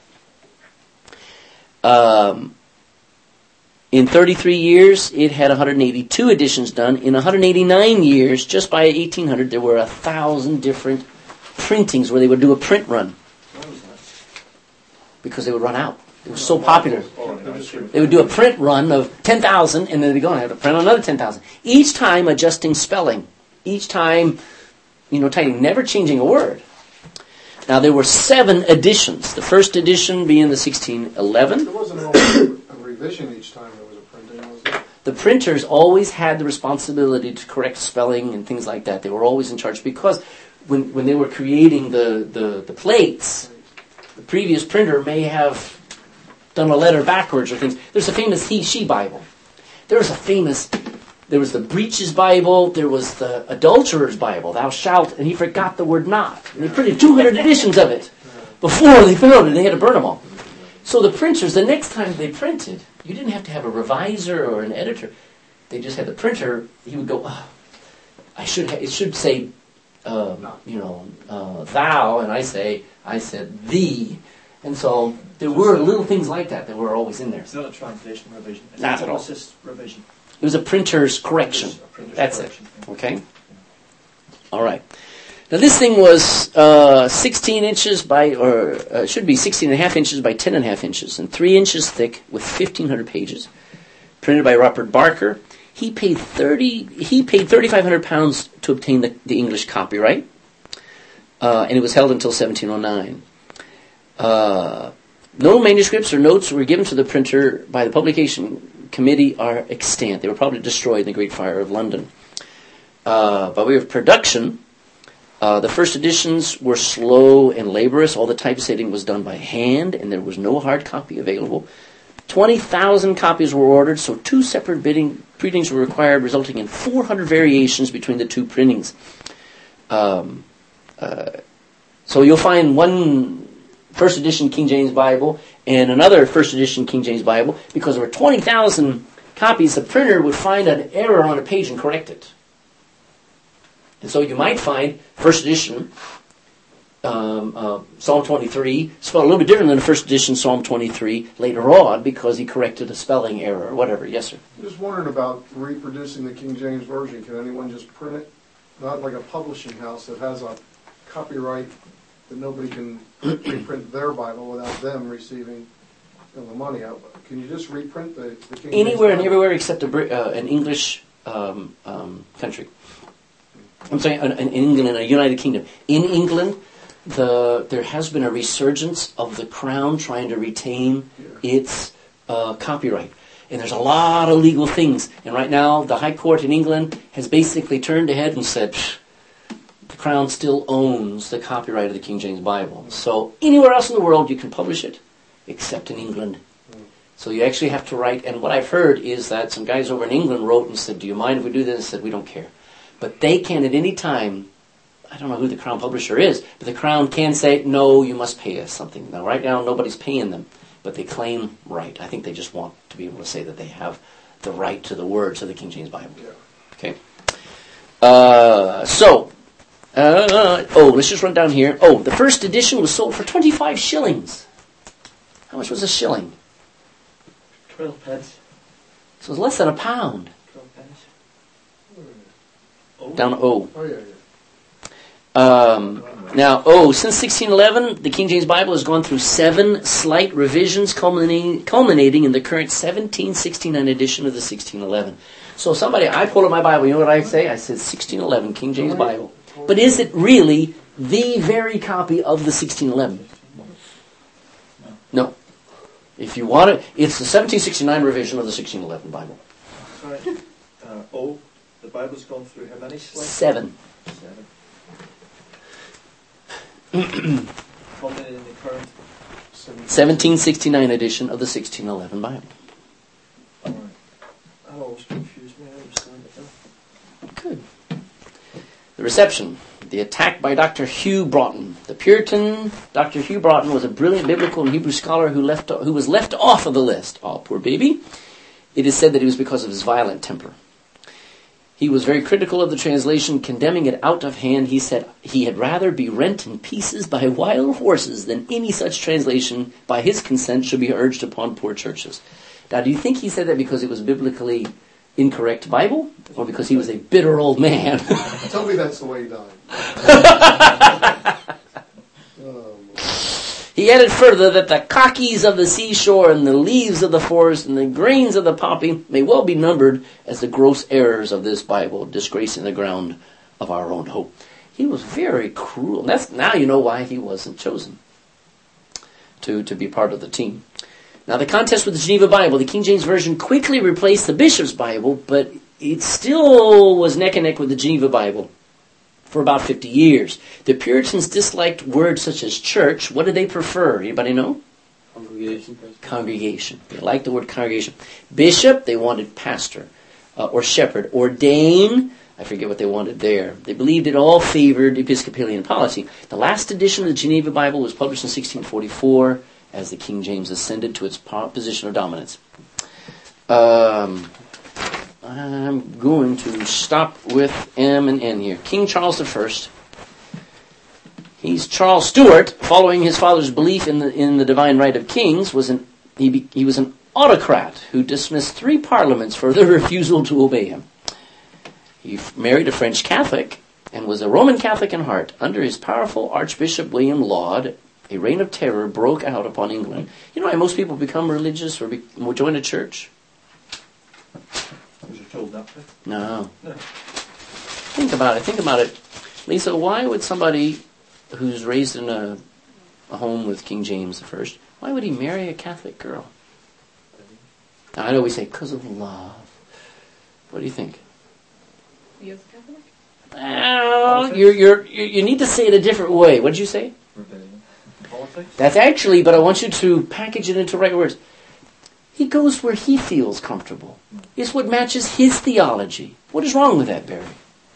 Um, in thirty-three years, it had one hundred eighty-two editions done. In one hundred eighty-nine years, just by eighteen hundred, there were a thousand different printings where they would do a print run.
Why was that?
Because they would run out. It was so popular. They would do a print run of ten thousand, and then they'd go and have to print another ten thousand. Each time adjusting spelling. Each time, you know, typing, never changing a word. Now, there were seven editions. The first edition being the sixteen eleven.
There wasn't always a revision each time there was a printing, was there?
The printers always had the responsibility to correct spelling and things like that. They were always in charge because when, when they were creating the, the, the plates, the previous printer may have done a letter backwards or things. There's a famous he-she Bible. There was a famous, there was the Breaches Bible, there was the Adulterer's Bible, thou shalt, and he forgot the word not. And they printed two hundred editions of it before they found it. They had to burn them all. So the printers, the next time they printed, you didn't have to have a reviser or an editor. They just had the printer, he would go, oh, I should ha- it should say, um, you know, uh, thou, and I say, I said thee. And so there were little things like that that were always in there.
It's not a translation revision. It's
Not
a
at all.
publicist revision.
It was a printer's correction.
A printer's
That's
correction.
it. Okay? All right. Now this thing was uh, sixteen inches by, or uh, it should be sixteen and a half inches by ten and a half inches, and three inches thick with fifteen hundred pages. Printed by Robert Barker. He paid thirty. He paid thirty-five hundred pounds to obtain the, the English copyright, uh, and it was held until seventeen oh nine. Uh, no manuscripts or notes were given to the printer by the publication committee are extant. They were probably destroyed in the Great Fire of London. Uh, by way of production, Uh, the first editions were slow and laborious. All the typesetting was done by hand, and there was no hard copy available. twenty thousand copies were ordered, so two separate bidding, printings were required, resulting in four hundred variations between the two printings. Um, uh, so you'll find one first edition King James Bible and another first edition King James Bible. Because there were twenty thousand copies, the printer would find an error on a page and correct it. And so you might find first edition um, uh, Psalm twenty-three spelled a little bit different than the first edition Psalm twenty-three later on because he corrected a spelling error or whatever. Yes, sir?
Just wondering about reproducing the King James Version. Can anyone just print it? Not like a publishing house that has a copyright that nobody can reprint their Bible without them receiving, you know, the money out. Can you just reprint the, the King James
Anywhere and
Bible?
everywhere except a, Brit- uh, an English um, um, country. I'm sorry, in, in England, in a United Kingdom. In England, the there has been a resurgence of the Crown trying to retain
Yeah.
its uh, copyright. And there's a lot of legal things. And right now, the High Court in England has basically turned ahead and said, the Crown still owns the copyright of the King James Bible. So anywhere else in the world, you can publish it, except in England. So you actually have to write. And what I've heard is that some guys over in England wrote and said, do you mind if we do this? I said, we don't care. But they can at any time, I don't know who the Crown publisher is, but the Crown can say, no, you must pay us something. Now, right now, nobody's paying them, but they claim right. I think they just want to be able to say that they have the right to the words of the King James Bible.
Yeah.
Okay? Uh, so, uh, oh, let's just run down here. Oh, the first edition was sold for twenty-five shillings. How much was a shilling?
Twelve pence.
So it was less than a pound.
Twelve pence. Oh.
Down to O.
Oh, yeah, yeah.
Um, now, oh, since sixteen eleven, the King James Bible has gone through seven slight revisions, culminating, culminating in the current seventeen sixty-nine edition of the sixteen eleven. So somebody, I pull up my Bible, you know what I say? I said sixteen eleven, King James Bible. But is it really the very copy of the sixteen eleven? No. If you want it, it's the seventeen sixty-nine revision of the sixteen eleven Bible.
Sorry. Uh, oh, the Bible's gone through how many slides?
Seven.
Seven. Culminating in the current.
seventeen sixty-nine edition of the sixteen eleven Bible.
Alright. That always confused me. I understand it now.
Good. The reception. The attack by Doctor Hugh Broughton. The Puritan Doctor Hugh Broughton was a brilliant biblical and Hebrew scholar who left who was left off of the list. Oh, poor baby. It is said that it was because of his violent temper. He was very critical of the translation, condemning it out of hand. He said he had rather be rent in pieces by wild horses than any such translation, by his consent, should be urged upon poor churches. Now, do you think he said that because it was biblically incorrect Bible, or because he was a bitter old man?
Tell me that's the way he died. Oh,
He added further that the cockies of the seashore and the leaves of the forest and the grains of the poppy may well be numbered as the gross errors of this Bible, disgracing the ground of our own hope. He was very cruel. And that's, now you know why he wasn't chosen to, to be part of the team. Now, the contest with the Geneva Bible, the King James Version quickly replaced the Bishop's Bible, but it still was neck and neck with the Geneva Bible for about fifty years. The Puritans disliked words such as church. What did they prefer? Anybody know?
Congregation.
Congregation. They liked the word congregation. Bishop, they wanted pastor uh, or shepherd. Ordain, I forget what they wanted there. They believed it all favored Episcopalian policy. The last edition of the Geneva Bible was published in sixteen forty-four as the King James ascended to its position of dominance. Um... I'm going to stop with M and N here. King Charles the First. He's Charles Stuart, following his father's belief in the in the divine right of kings. Was an he be, he was an autocrat who dismissed three parliaments for their refusal to obey him. He f- married a French Catholic and was a Roman Catholic in heart. Under his powerful Archbishop William Laud, a reign of terror broke out upon England. You know why most people become religious or, be, or join a church?
Was you told that way?
No.
No.
Think about it. Think about it. Lisa, why would somebody who's raised in a, a home with King James the First, why would he marry a Catholic girl? Now, I know we say, because of love. What do you think?
He is Catholic?
Well, you're, you're, you you need to say it a different way. What did you say?
Rebellion.
Politics?
That's actually, but I want you to package it into right words. He goes where he feels comfortable. It's what matches his theology. What is wrong with that, Barry?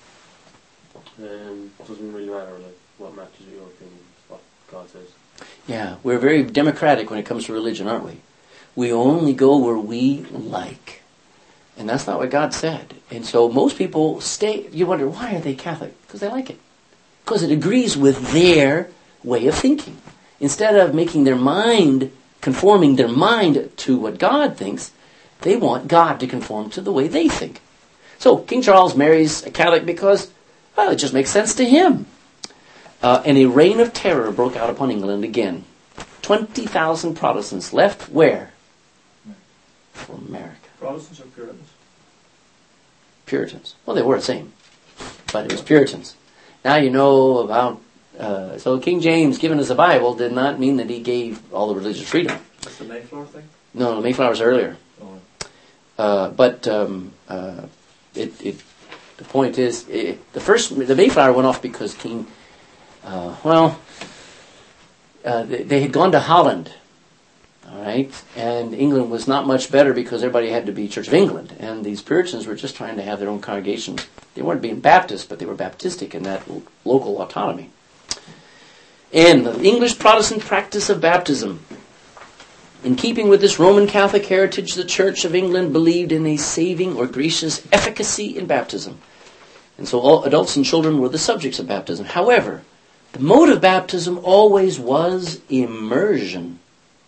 Um, doesn't really matter like what matches your opinion. It's what God says.
Yeah, we're very democratic when it comes to religion, aren't we? We only go where we like. And that's not what God said. And so most people stay, you wonder, why are they Catholic? Because they like it. Because it agrees with their way of thinking. Instead of making their mind, conforming their mind to what God thinks, they want God to conform to the way they think. So King Charles marries a Catholic because, well, it just makes sense to him. Uh, and a reign of terror broke out upon England again. twenty thousand Protestants left where? For America.
Protestants or Puritans?
Puritans. Well, they were the same. But it was Puritans. Now you know about... Uh, so King James giving us a Bible did not mean that he gave all the religious freedom.
That's the Mayflower thing?
No, the Mayflower's earlier.
Oh.
Uh, but um, uh, it, it, the point is, it, the first the Mayflower went off because King... Uh, well, uh, they, they had gone to Holland, all right, and England was not much better because everybody had to be Church of England, and these Puritans were just trying to have their own congregation. They weren't being Baptist, but they were Baptistic in that l- local autonomy. And the English Protestant practice of baptism. In keeping with this Roman Catholic heritage, the Church of England believed in a saving or gracious efficacy in baptism. And so all adults and children were the subjects of baptism. However, the mode of baptism always was immersion.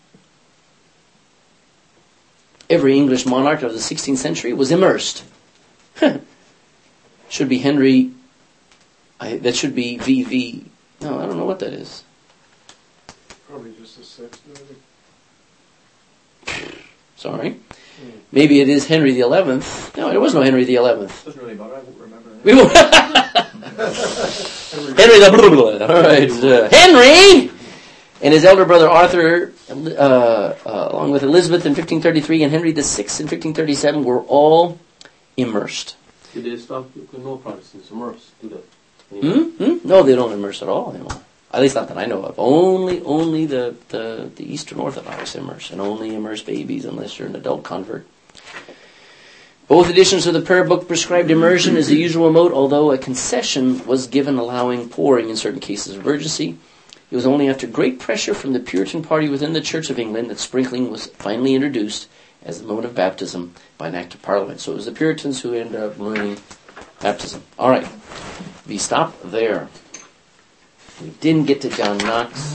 Every English monarch of the sixteenth century was immersed. Should be Henry, I, that should be V V. No, I don't know what that is.
Probably just a sixth, maybe.
Sorry. Maybe it is Henry the Eleventh. No, there was no Henry the Eleventh.
Doesn't really matter, I won't remember that.
We will. Henry the blah, blah, blah. All right, uh, Henry and his elder brother Arthur, uh, uh, along with Elizabeth in fifteen thirty-three and Henry the Sixth in fifteen thirty-seven, were all immersed.
Did they stop with no Protestants immersed? Do that?
Hmm? Hmm? No, they don't immerse at all anymore. At least not that I know of. Only, only the, the, the Eastern Orthodox immerse, and only immerse babies unless you're an adult convert. Both editions of the prayer book prescribed immersion as the usual mode, although a concession was given allowing pouring in certain cases of urgency. It was only after great pressure from the Puritan party within the Church of England that sprinkling was finally introduced as the mode of baptism by an act of Parliament. So it was the Puritans who ended up ruining baptism. All right. We stop there. We didn't get to John Knox.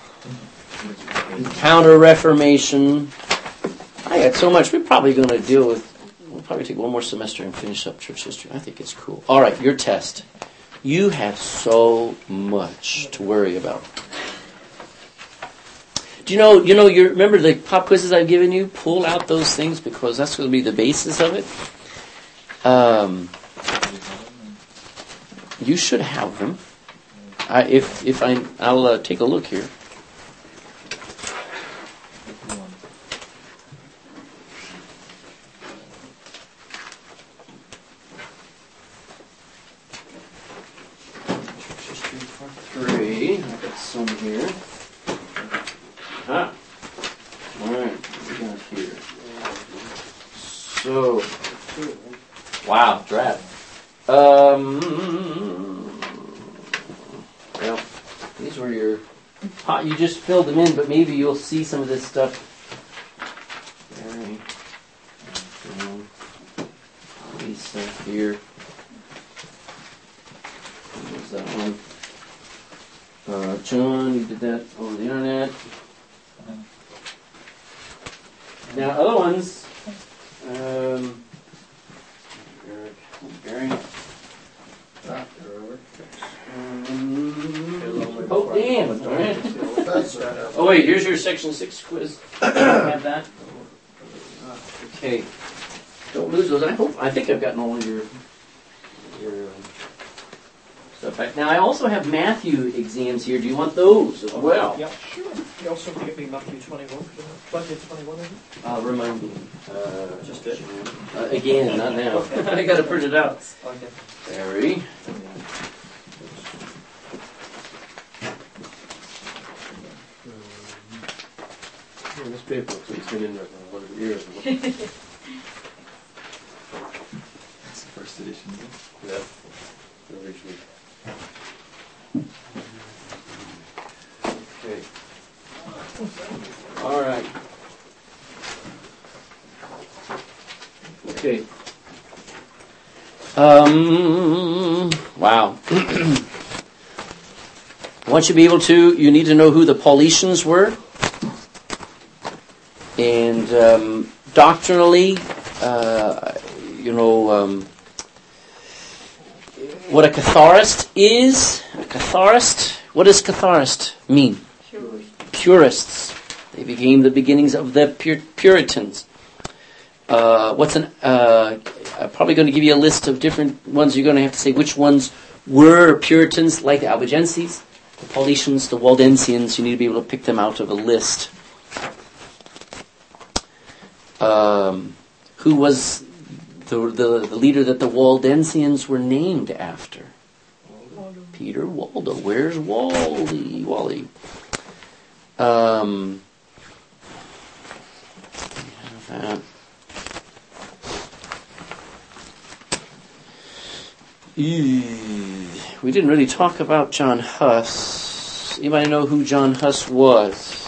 Counter-Reformation. I got so much. We're probably going to deal with... We'll probably take one more semester and finish up church history. I think it's cool. All right, your test. You have so much to worry about. Do you know, you know, you remember the pop quizzes I've given you? Pull out those things because that's going to be the basis of it. Um, you should have them. I, if if I, I'll uh, take a look here. Three. I've got some here. Ah. All right. What we got here? So, wow, draft. Um. Well, these were your. Hot, you just filled them in, but maybe you'll see some of this stuff. Very. Um, Lisa here. There's that one. Uh, John, you did that over the internet. Now, other ones. Um, Eric, Gary. Um, Pope Dan. All right. Oh wait, here's your section six quiz. Have that. Okay. Don't lose those. I hope. I think I've gotten all of your your. Um, stuff back. Now I also have Matthew exams here. Do you want those as well?
Yeah, sure. You also give me Matthew twenty-one. twenty twenty-one, is it?
Uh, remind me. Uh,
Just it.
Uh, again, not now. I got to print it out.
Okay.
Barry.
paper, so he's been in there for a hundred years.
That's the first edition. Isn't it?
Yeah, originally. Okay. All right. Okay.
Um, wow. I want you to be able to, you need to know who the Paulicians were. And um, doctrinally, uh, you know, um, what a Catharist is. A Catharist, what does Catharist mean?
Sure.
Purists. They became the beginnings of the Pur- Puritans. Uh, what's an? Uh, I'm probably going to give you a list of different ones. You're going to have to say which ones were Puritans, like the Albigenses, the Paulicians, the Waldensians. You need to be able to pick them out of a list. Um, who was the, the the leader that the Waldensians were named after?
Waldo.
Peter Waldo. Where's Wally? Wally. Um. Uh, we didn't really talk about John Huss. Anybody know who John Huss was?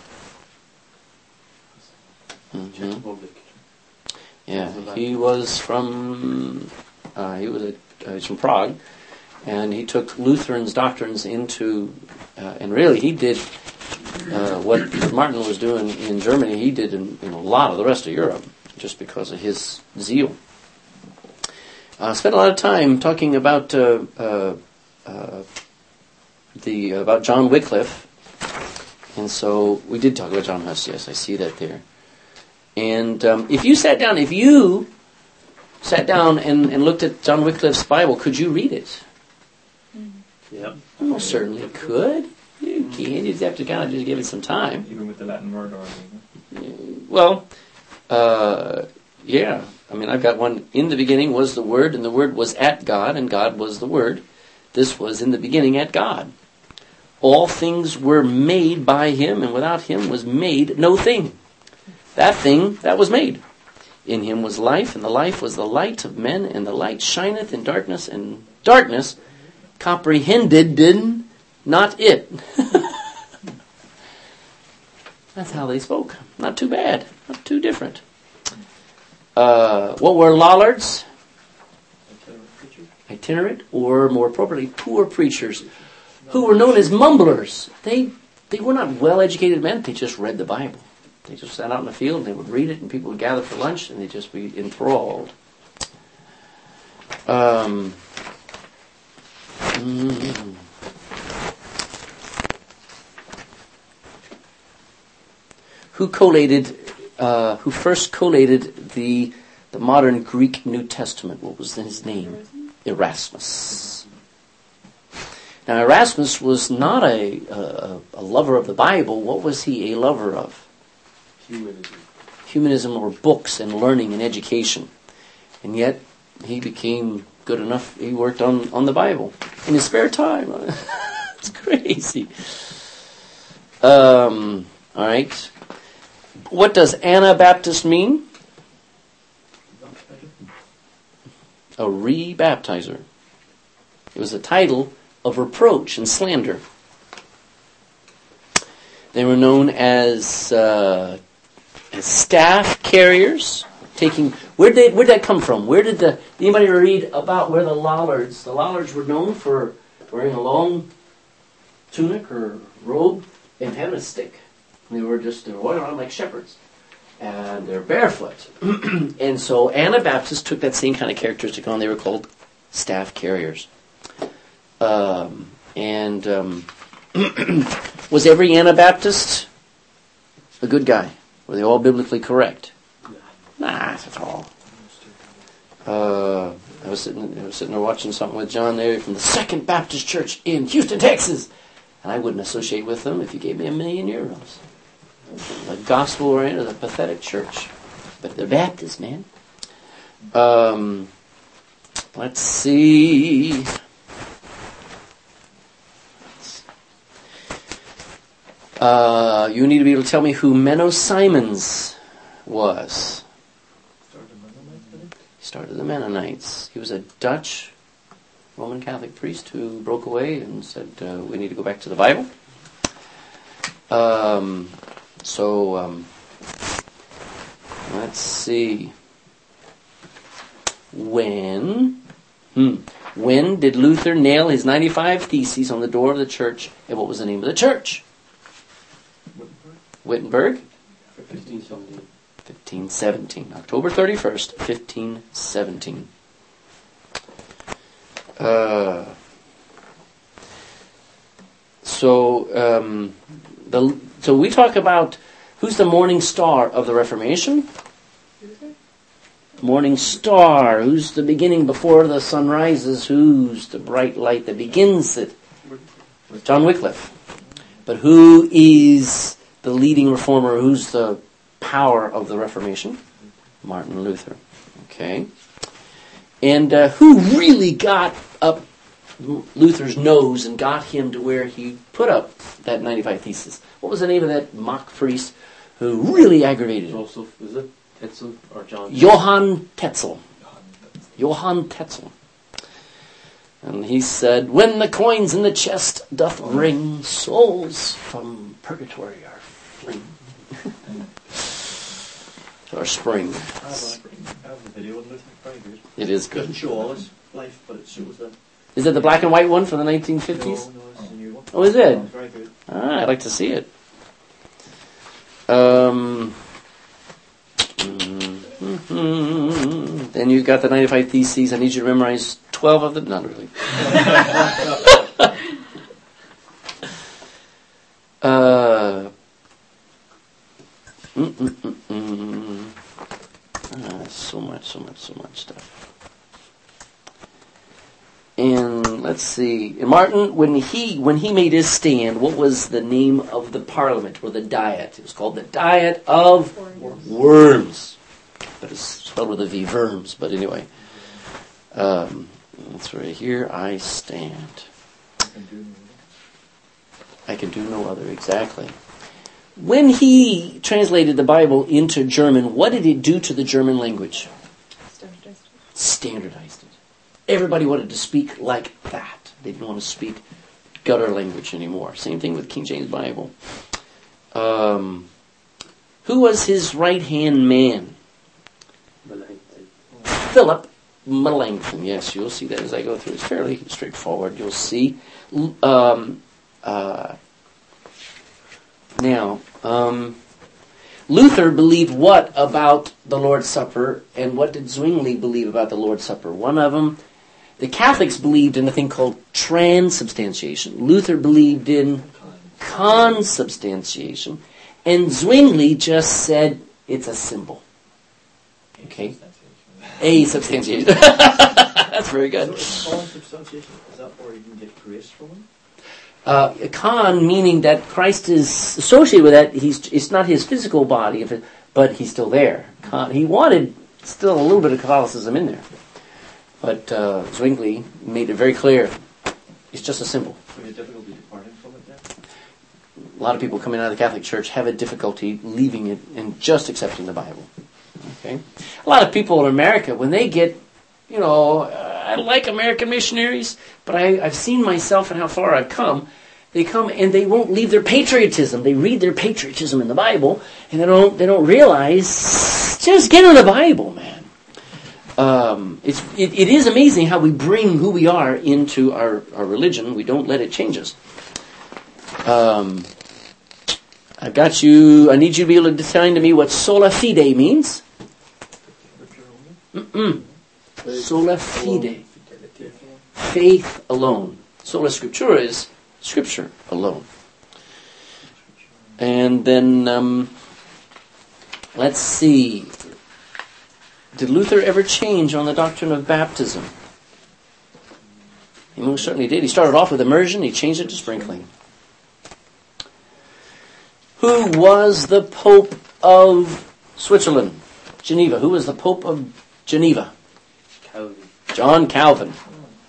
Mm-hmm.
Republic.
Yeah, he was from uh, he was a, uh, he's from Prague, and he took Lutherans' doctrines into, uh, and really he did uh, what Martin was doing in Germany. He did in, in a lot of the rest of Europe, just because of his zeal. I uh, spent a lot of time talking about uh, uh, uh, the about John Wycliffe, and so we did talk about John Huss. Yes, I see that there. And um, if you sat down, if you sat down and, and looked at John Wycliffe's Bible, could you read it?
Yeah.
Most certainly could. You can. You'd have to kind of just give it some time.
Even with the Latin word order.
Well, uh, yeah. I mean, I've got one. In the beginning was the Word, and the Word was at God, and God was the Word. This was in the beginning at God. All things were made by Him, and without Him was made no thing. That thing that was made. In Him was life, and the life was the light of men, and the light shineth in darkness, and darkness comprehended did not it. That's how they spoke. Not too bad. Not too different. Uh, what were Lollards? Itinerant, or more appropriately, poor preachers, who were known as mumblers. They they were not well-educated men. They just read the Bible. They just sat out in the field and they would read it, and people would gather for lunch, and they'd just be enthralled. Um, mm, who collated? Uh, who first collated the the modern Greek New Testament? What was his name? Erasmus. Now, Erasmus was not a, a a lover of the Bible. What was he a lover of?
Humanism.
Humanism, or books and learning and education. And yet, he became good enough. He worked on, on the Bible in his spare time. It's crazy. Um, all right. What does Anabaptist mean? A re-baptizer. It was a title of reproach and slander. They were known as uh, as staff carriers. Taking where did where did that come from? Where did the anybody read about where the Lollards? The Lollards were known for wearing a long tunic or robe and having a stick. They were just they were walking around like shepherds, and they're barefoot. And so Anabaptists took that same kind of characteristic on. They were called staff carriers. Um, and um, was every Anabaptist a good guy? Were they all biblically correct? Nah, not at all. Uh, I was sitting, I was sitting there watching something with John there from the Second Baptist Church in Houston, Texas, and I wouldn't associate with them if you gave me a million euros. The gospel-oriented, the pathetic church, but they're Baptists, man. Um, let's see. Uh, you need to be able to tell me who Menno Simons was.
Started Mennonites, did he?
He started the Mennonites. He was a Dutch Roman Catholic priest who broke away and said, uh, we need to go back to the Bible. Um, so, um, let's see. When, hmm, when did Luther nail his ninety-five Theses on the door of the church? And what was the name of the church?
Wittenberg?
Wittenberg?
fifteen seventeen.
fifteen seventeen. October thirty-first, fifteen seventeen. Uh, so, um, the, so we talk about who's the morning star of the Reformation? Morning star. Who's the beginning before the sun rises? Who's the bright light that begins it? John Wycliffe. But who is the leading reformer? Who's the power of the Reformation? Martin Luther. Okay. And uh, who really got up Luther's nose and got him to where he put up that ninety-five Theses? What was the name of that mock priest who really aggravated him?
Joseph, is it? Tetzel or John?
Johann Tetzel. Johann Tetzel. And he said, when the coins in the chest doth ring, souls from purgatory are fling. Or spring.
I have, a, I have a video on Luther, very good.
It is
It doesn't
good.
show all his life, but it shows that.
Is it the black and white one from the nineteen fifties?
No, no, it's a new one.
Oh, is it?
Very good.
Ah, I'd like to see it. Um, mm-hmm. Then you've got the ninety-five Theses. I need you to memorize twelve of them. Not really. uh, mm, mm, mm, mm. Ah, so much, so much, so much stuff. And let's see. And Martin, when he when he made his stand, what was the name of the parliament or the diet? It was called the Diet of
Worms.
Worms, but it's spelled with a V, Worms. But anyway, um, that's right here. I stand.
I can do no
I can do no other. Exactly. When he translated the Bible into German, what did it do to the German language?
Standardized.
Standardized it. Everybody wanted to speak like that. They didn't want to speak gutter language anymore. Same thing with King James Bible. Um, who was his right-hand man?
Melanchthon.
Philip Melanchthon. Yes, you'll see that as I go through. It's fairly straightforward. You'll see. Um, uh, now, um, Luther believed what about the Lord's Supper, and what did Zwingli believe about the Lord's Supper? One of them, the Catholics believed in a thing called transubstantiation. Luther believed in consubstantiation, and Zwingli just said it's a symbol. Okay? A substantiation. That's very good.
So, consubstantiation, is that where you can get grace from him?
Uh, con meaning that Christ is associated with that. He's it's not his physical body, if it, but he's still there. Con, he wanted still a little bit of Catholicism in there, but uh, Zwingli made it very clear. It's just a symbol.
So you have difficulty departing from it then?
A lot of people coming out of the Catholic Church have a difficulty leaving it and just accepting the Bible. Okay, a lot of people in America, when they get, you know, uh, I like American missionaries, but I, I've seen myself and how far I've come. They come and they won't leave their patriotism. They read their patriotism in the Bible, and they don't they don't realize, just get in the Bible, man. Um, it's it, it is amazing how we bring who we are into our, our religion. We don't let it change us. Um, I've got you. I need you to be able to define to me what sola fide means. Mm-mm. Sola fide. Faith alone. Sola scriptura is scripture alone. And then, um, let's see. Did Luther ever change on the doctrine of baptism? He most certainly did. He started off with immersion. He changed it to sprinkling. Who was the Pope of Switzerland? Geneva. Who was the Pope of Geneva?
Calvin.
John Calvin.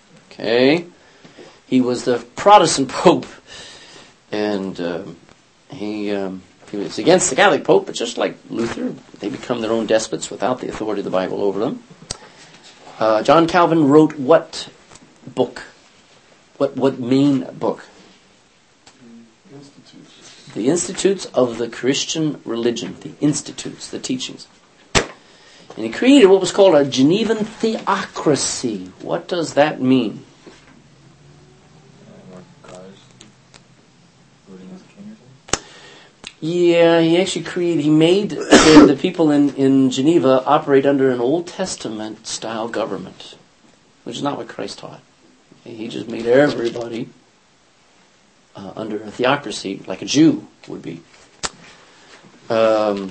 Okay. He was the Protestant Pope. And uh, He, um, he was against the Catholic Pope, but just like Luther, they become their own despots without the authority of the Bible over them. Uh, John Calvin wrote what book? What what main book?
Institutes.
The Institutes of the Christian Religion. The Institutes, the teachings. And he created what was called a Genevan theocracy. What does that mean?
Uh, more cars. Voting as a king or something?
Yeah, he actually created, he made the, the people in, in Geneva operate under an Old Testament style government, which is not what Christ taught. He just made everybody uh, under a theocracy, like a Jew would be. Um,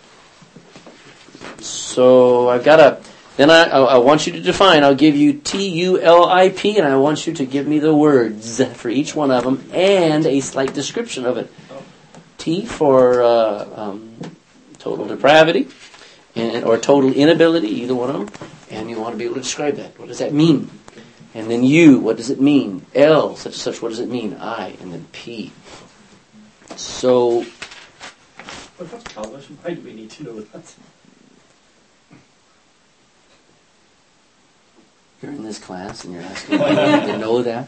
so I've got a, then I, I, I want you to define, I'll give you T U L I P, and I want you to give me the words for each one of them, and a slight description of it. T for uh, um, total depravity, and, or total inability, either one of them, and you want to be able to describe that. What does that mean? And then U, what does it mean? L, such and such, what does it mean? I, and then P. So,
But that's Calvinism. Why do we need to know that?
you're in this class and you're asking me to know that.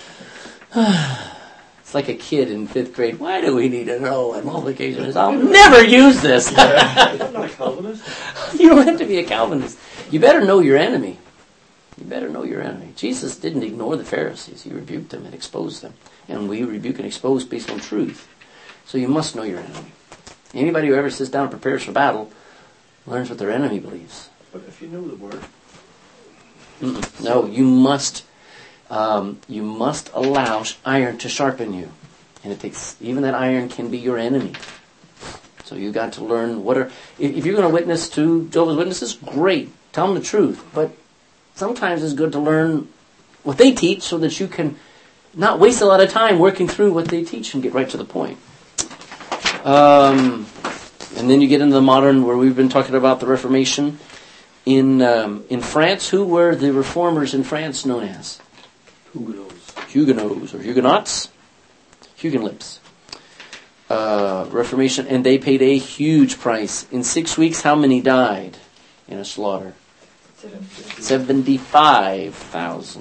It's like a kid in fifth grade. Why do we need to know what multiplication is? I'll never use this.
I'm not a Calvinist.
You don't have to be a Calvinist. You better know your enemy. You better know your enemy. Jesus didn't ignore the Pharisees. He rebuked them and exposed them. And we rebuke and expose based on truth. So you must know your enemy. Anybody who ever sits down and prepares for battle learns what their enemy believes.
But if you know the word,
Mm-mm. No, you must um, you must allow iron to sharpen you. And it takes, even that iron can be your enemy. So you got to learn what are, if, if you're going to witness to Jehovah's Witnesses, great. Tell them the truth. But sometimes it's good to learn what they teach so that you can not waste a lot of time working through what they teach and get right to the point. Um, and then you get into the modern, where we've been talking about the Reformation. In um, in France, who were the reformers in France known as?
Huguenots.
Huguenots or Huguenots? Huguenots. Uh, Reformation, and they paid a huge price. In six weeks, how many died in a slaughter? seventy-five thousand.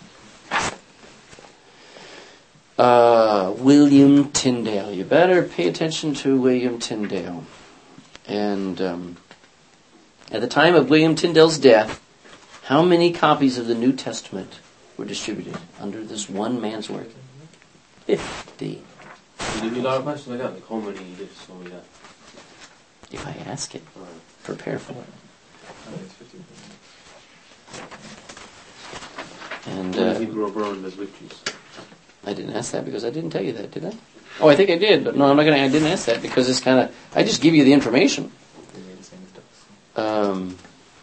Uh, William Tyndale. You better pay attention to William Tyndale. And um, at the time of William Tyndale's death, how many copies of the New Testament were distributed under this one man's work? Fifty.
You did a lot of questions like that, like how many you did, so like that.
If I ask it,
Alright.
prepare for it.
I think it's fifty.
And
How many
uh,
people were burned as witches?
I didn't ask that because I didn't tell you that, did I? Oh, I think I did, but no, I'm not going to. I didn't ask that because it's kind of. I just give you the information.
They made the same stuff.
Um,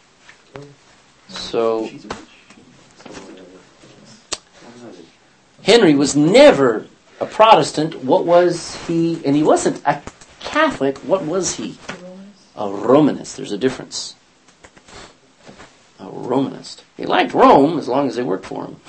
so
She's a witch. So, uh, what was that?
Henry was never a Protestant. What was he? And he wasn't a Catholic. What was he? A Romanist. There's a difference. A Romanist. He liked Rome as long as they worked for him.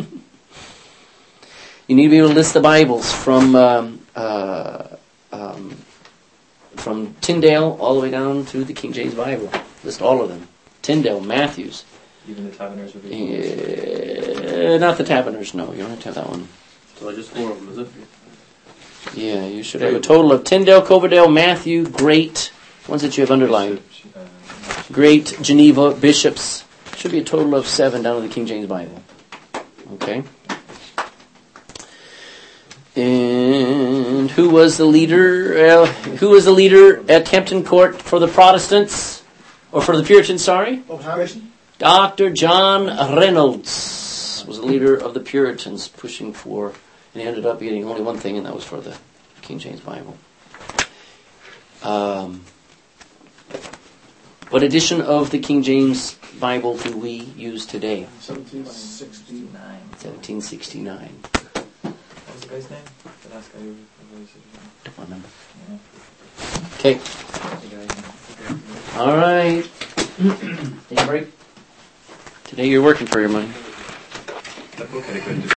You need to be able to list the Bibles from um, uh, um, from Tyndale all the way down to the King James Bible. List all of them. Tyndale, Matthews.
Even the Taverners would be.
Uh, not the Taverners, no. You don't have to have that one.
So just four of them, is it?
Yeah, you should have a total of Tyndale, Coverdale, Matthew, Great, ones that you have underlined.
Uh,
Great, Geneva, Bishops. Should be a total of seven down to the King James Bible. Okay? And who was the leader? Uh, who was the leader at Hampton Court for the Protestants? Or for the Puritans, sorry?
observation.
Doctor John Reynolds was the leader of the Puritans, pushing for, and he ended up getting only one thing, and that was for the King James Bible. Um, what edition of the King James Bible do we use today?
seventeen sixty-nine.
seventeen sixty-nine.
what was the guy's name? The last guy who who was it?
Don't remember.
Yeah.
Okay.
The guy- the guy-
All right. Take a break. Today you're working for your money.
That book had a good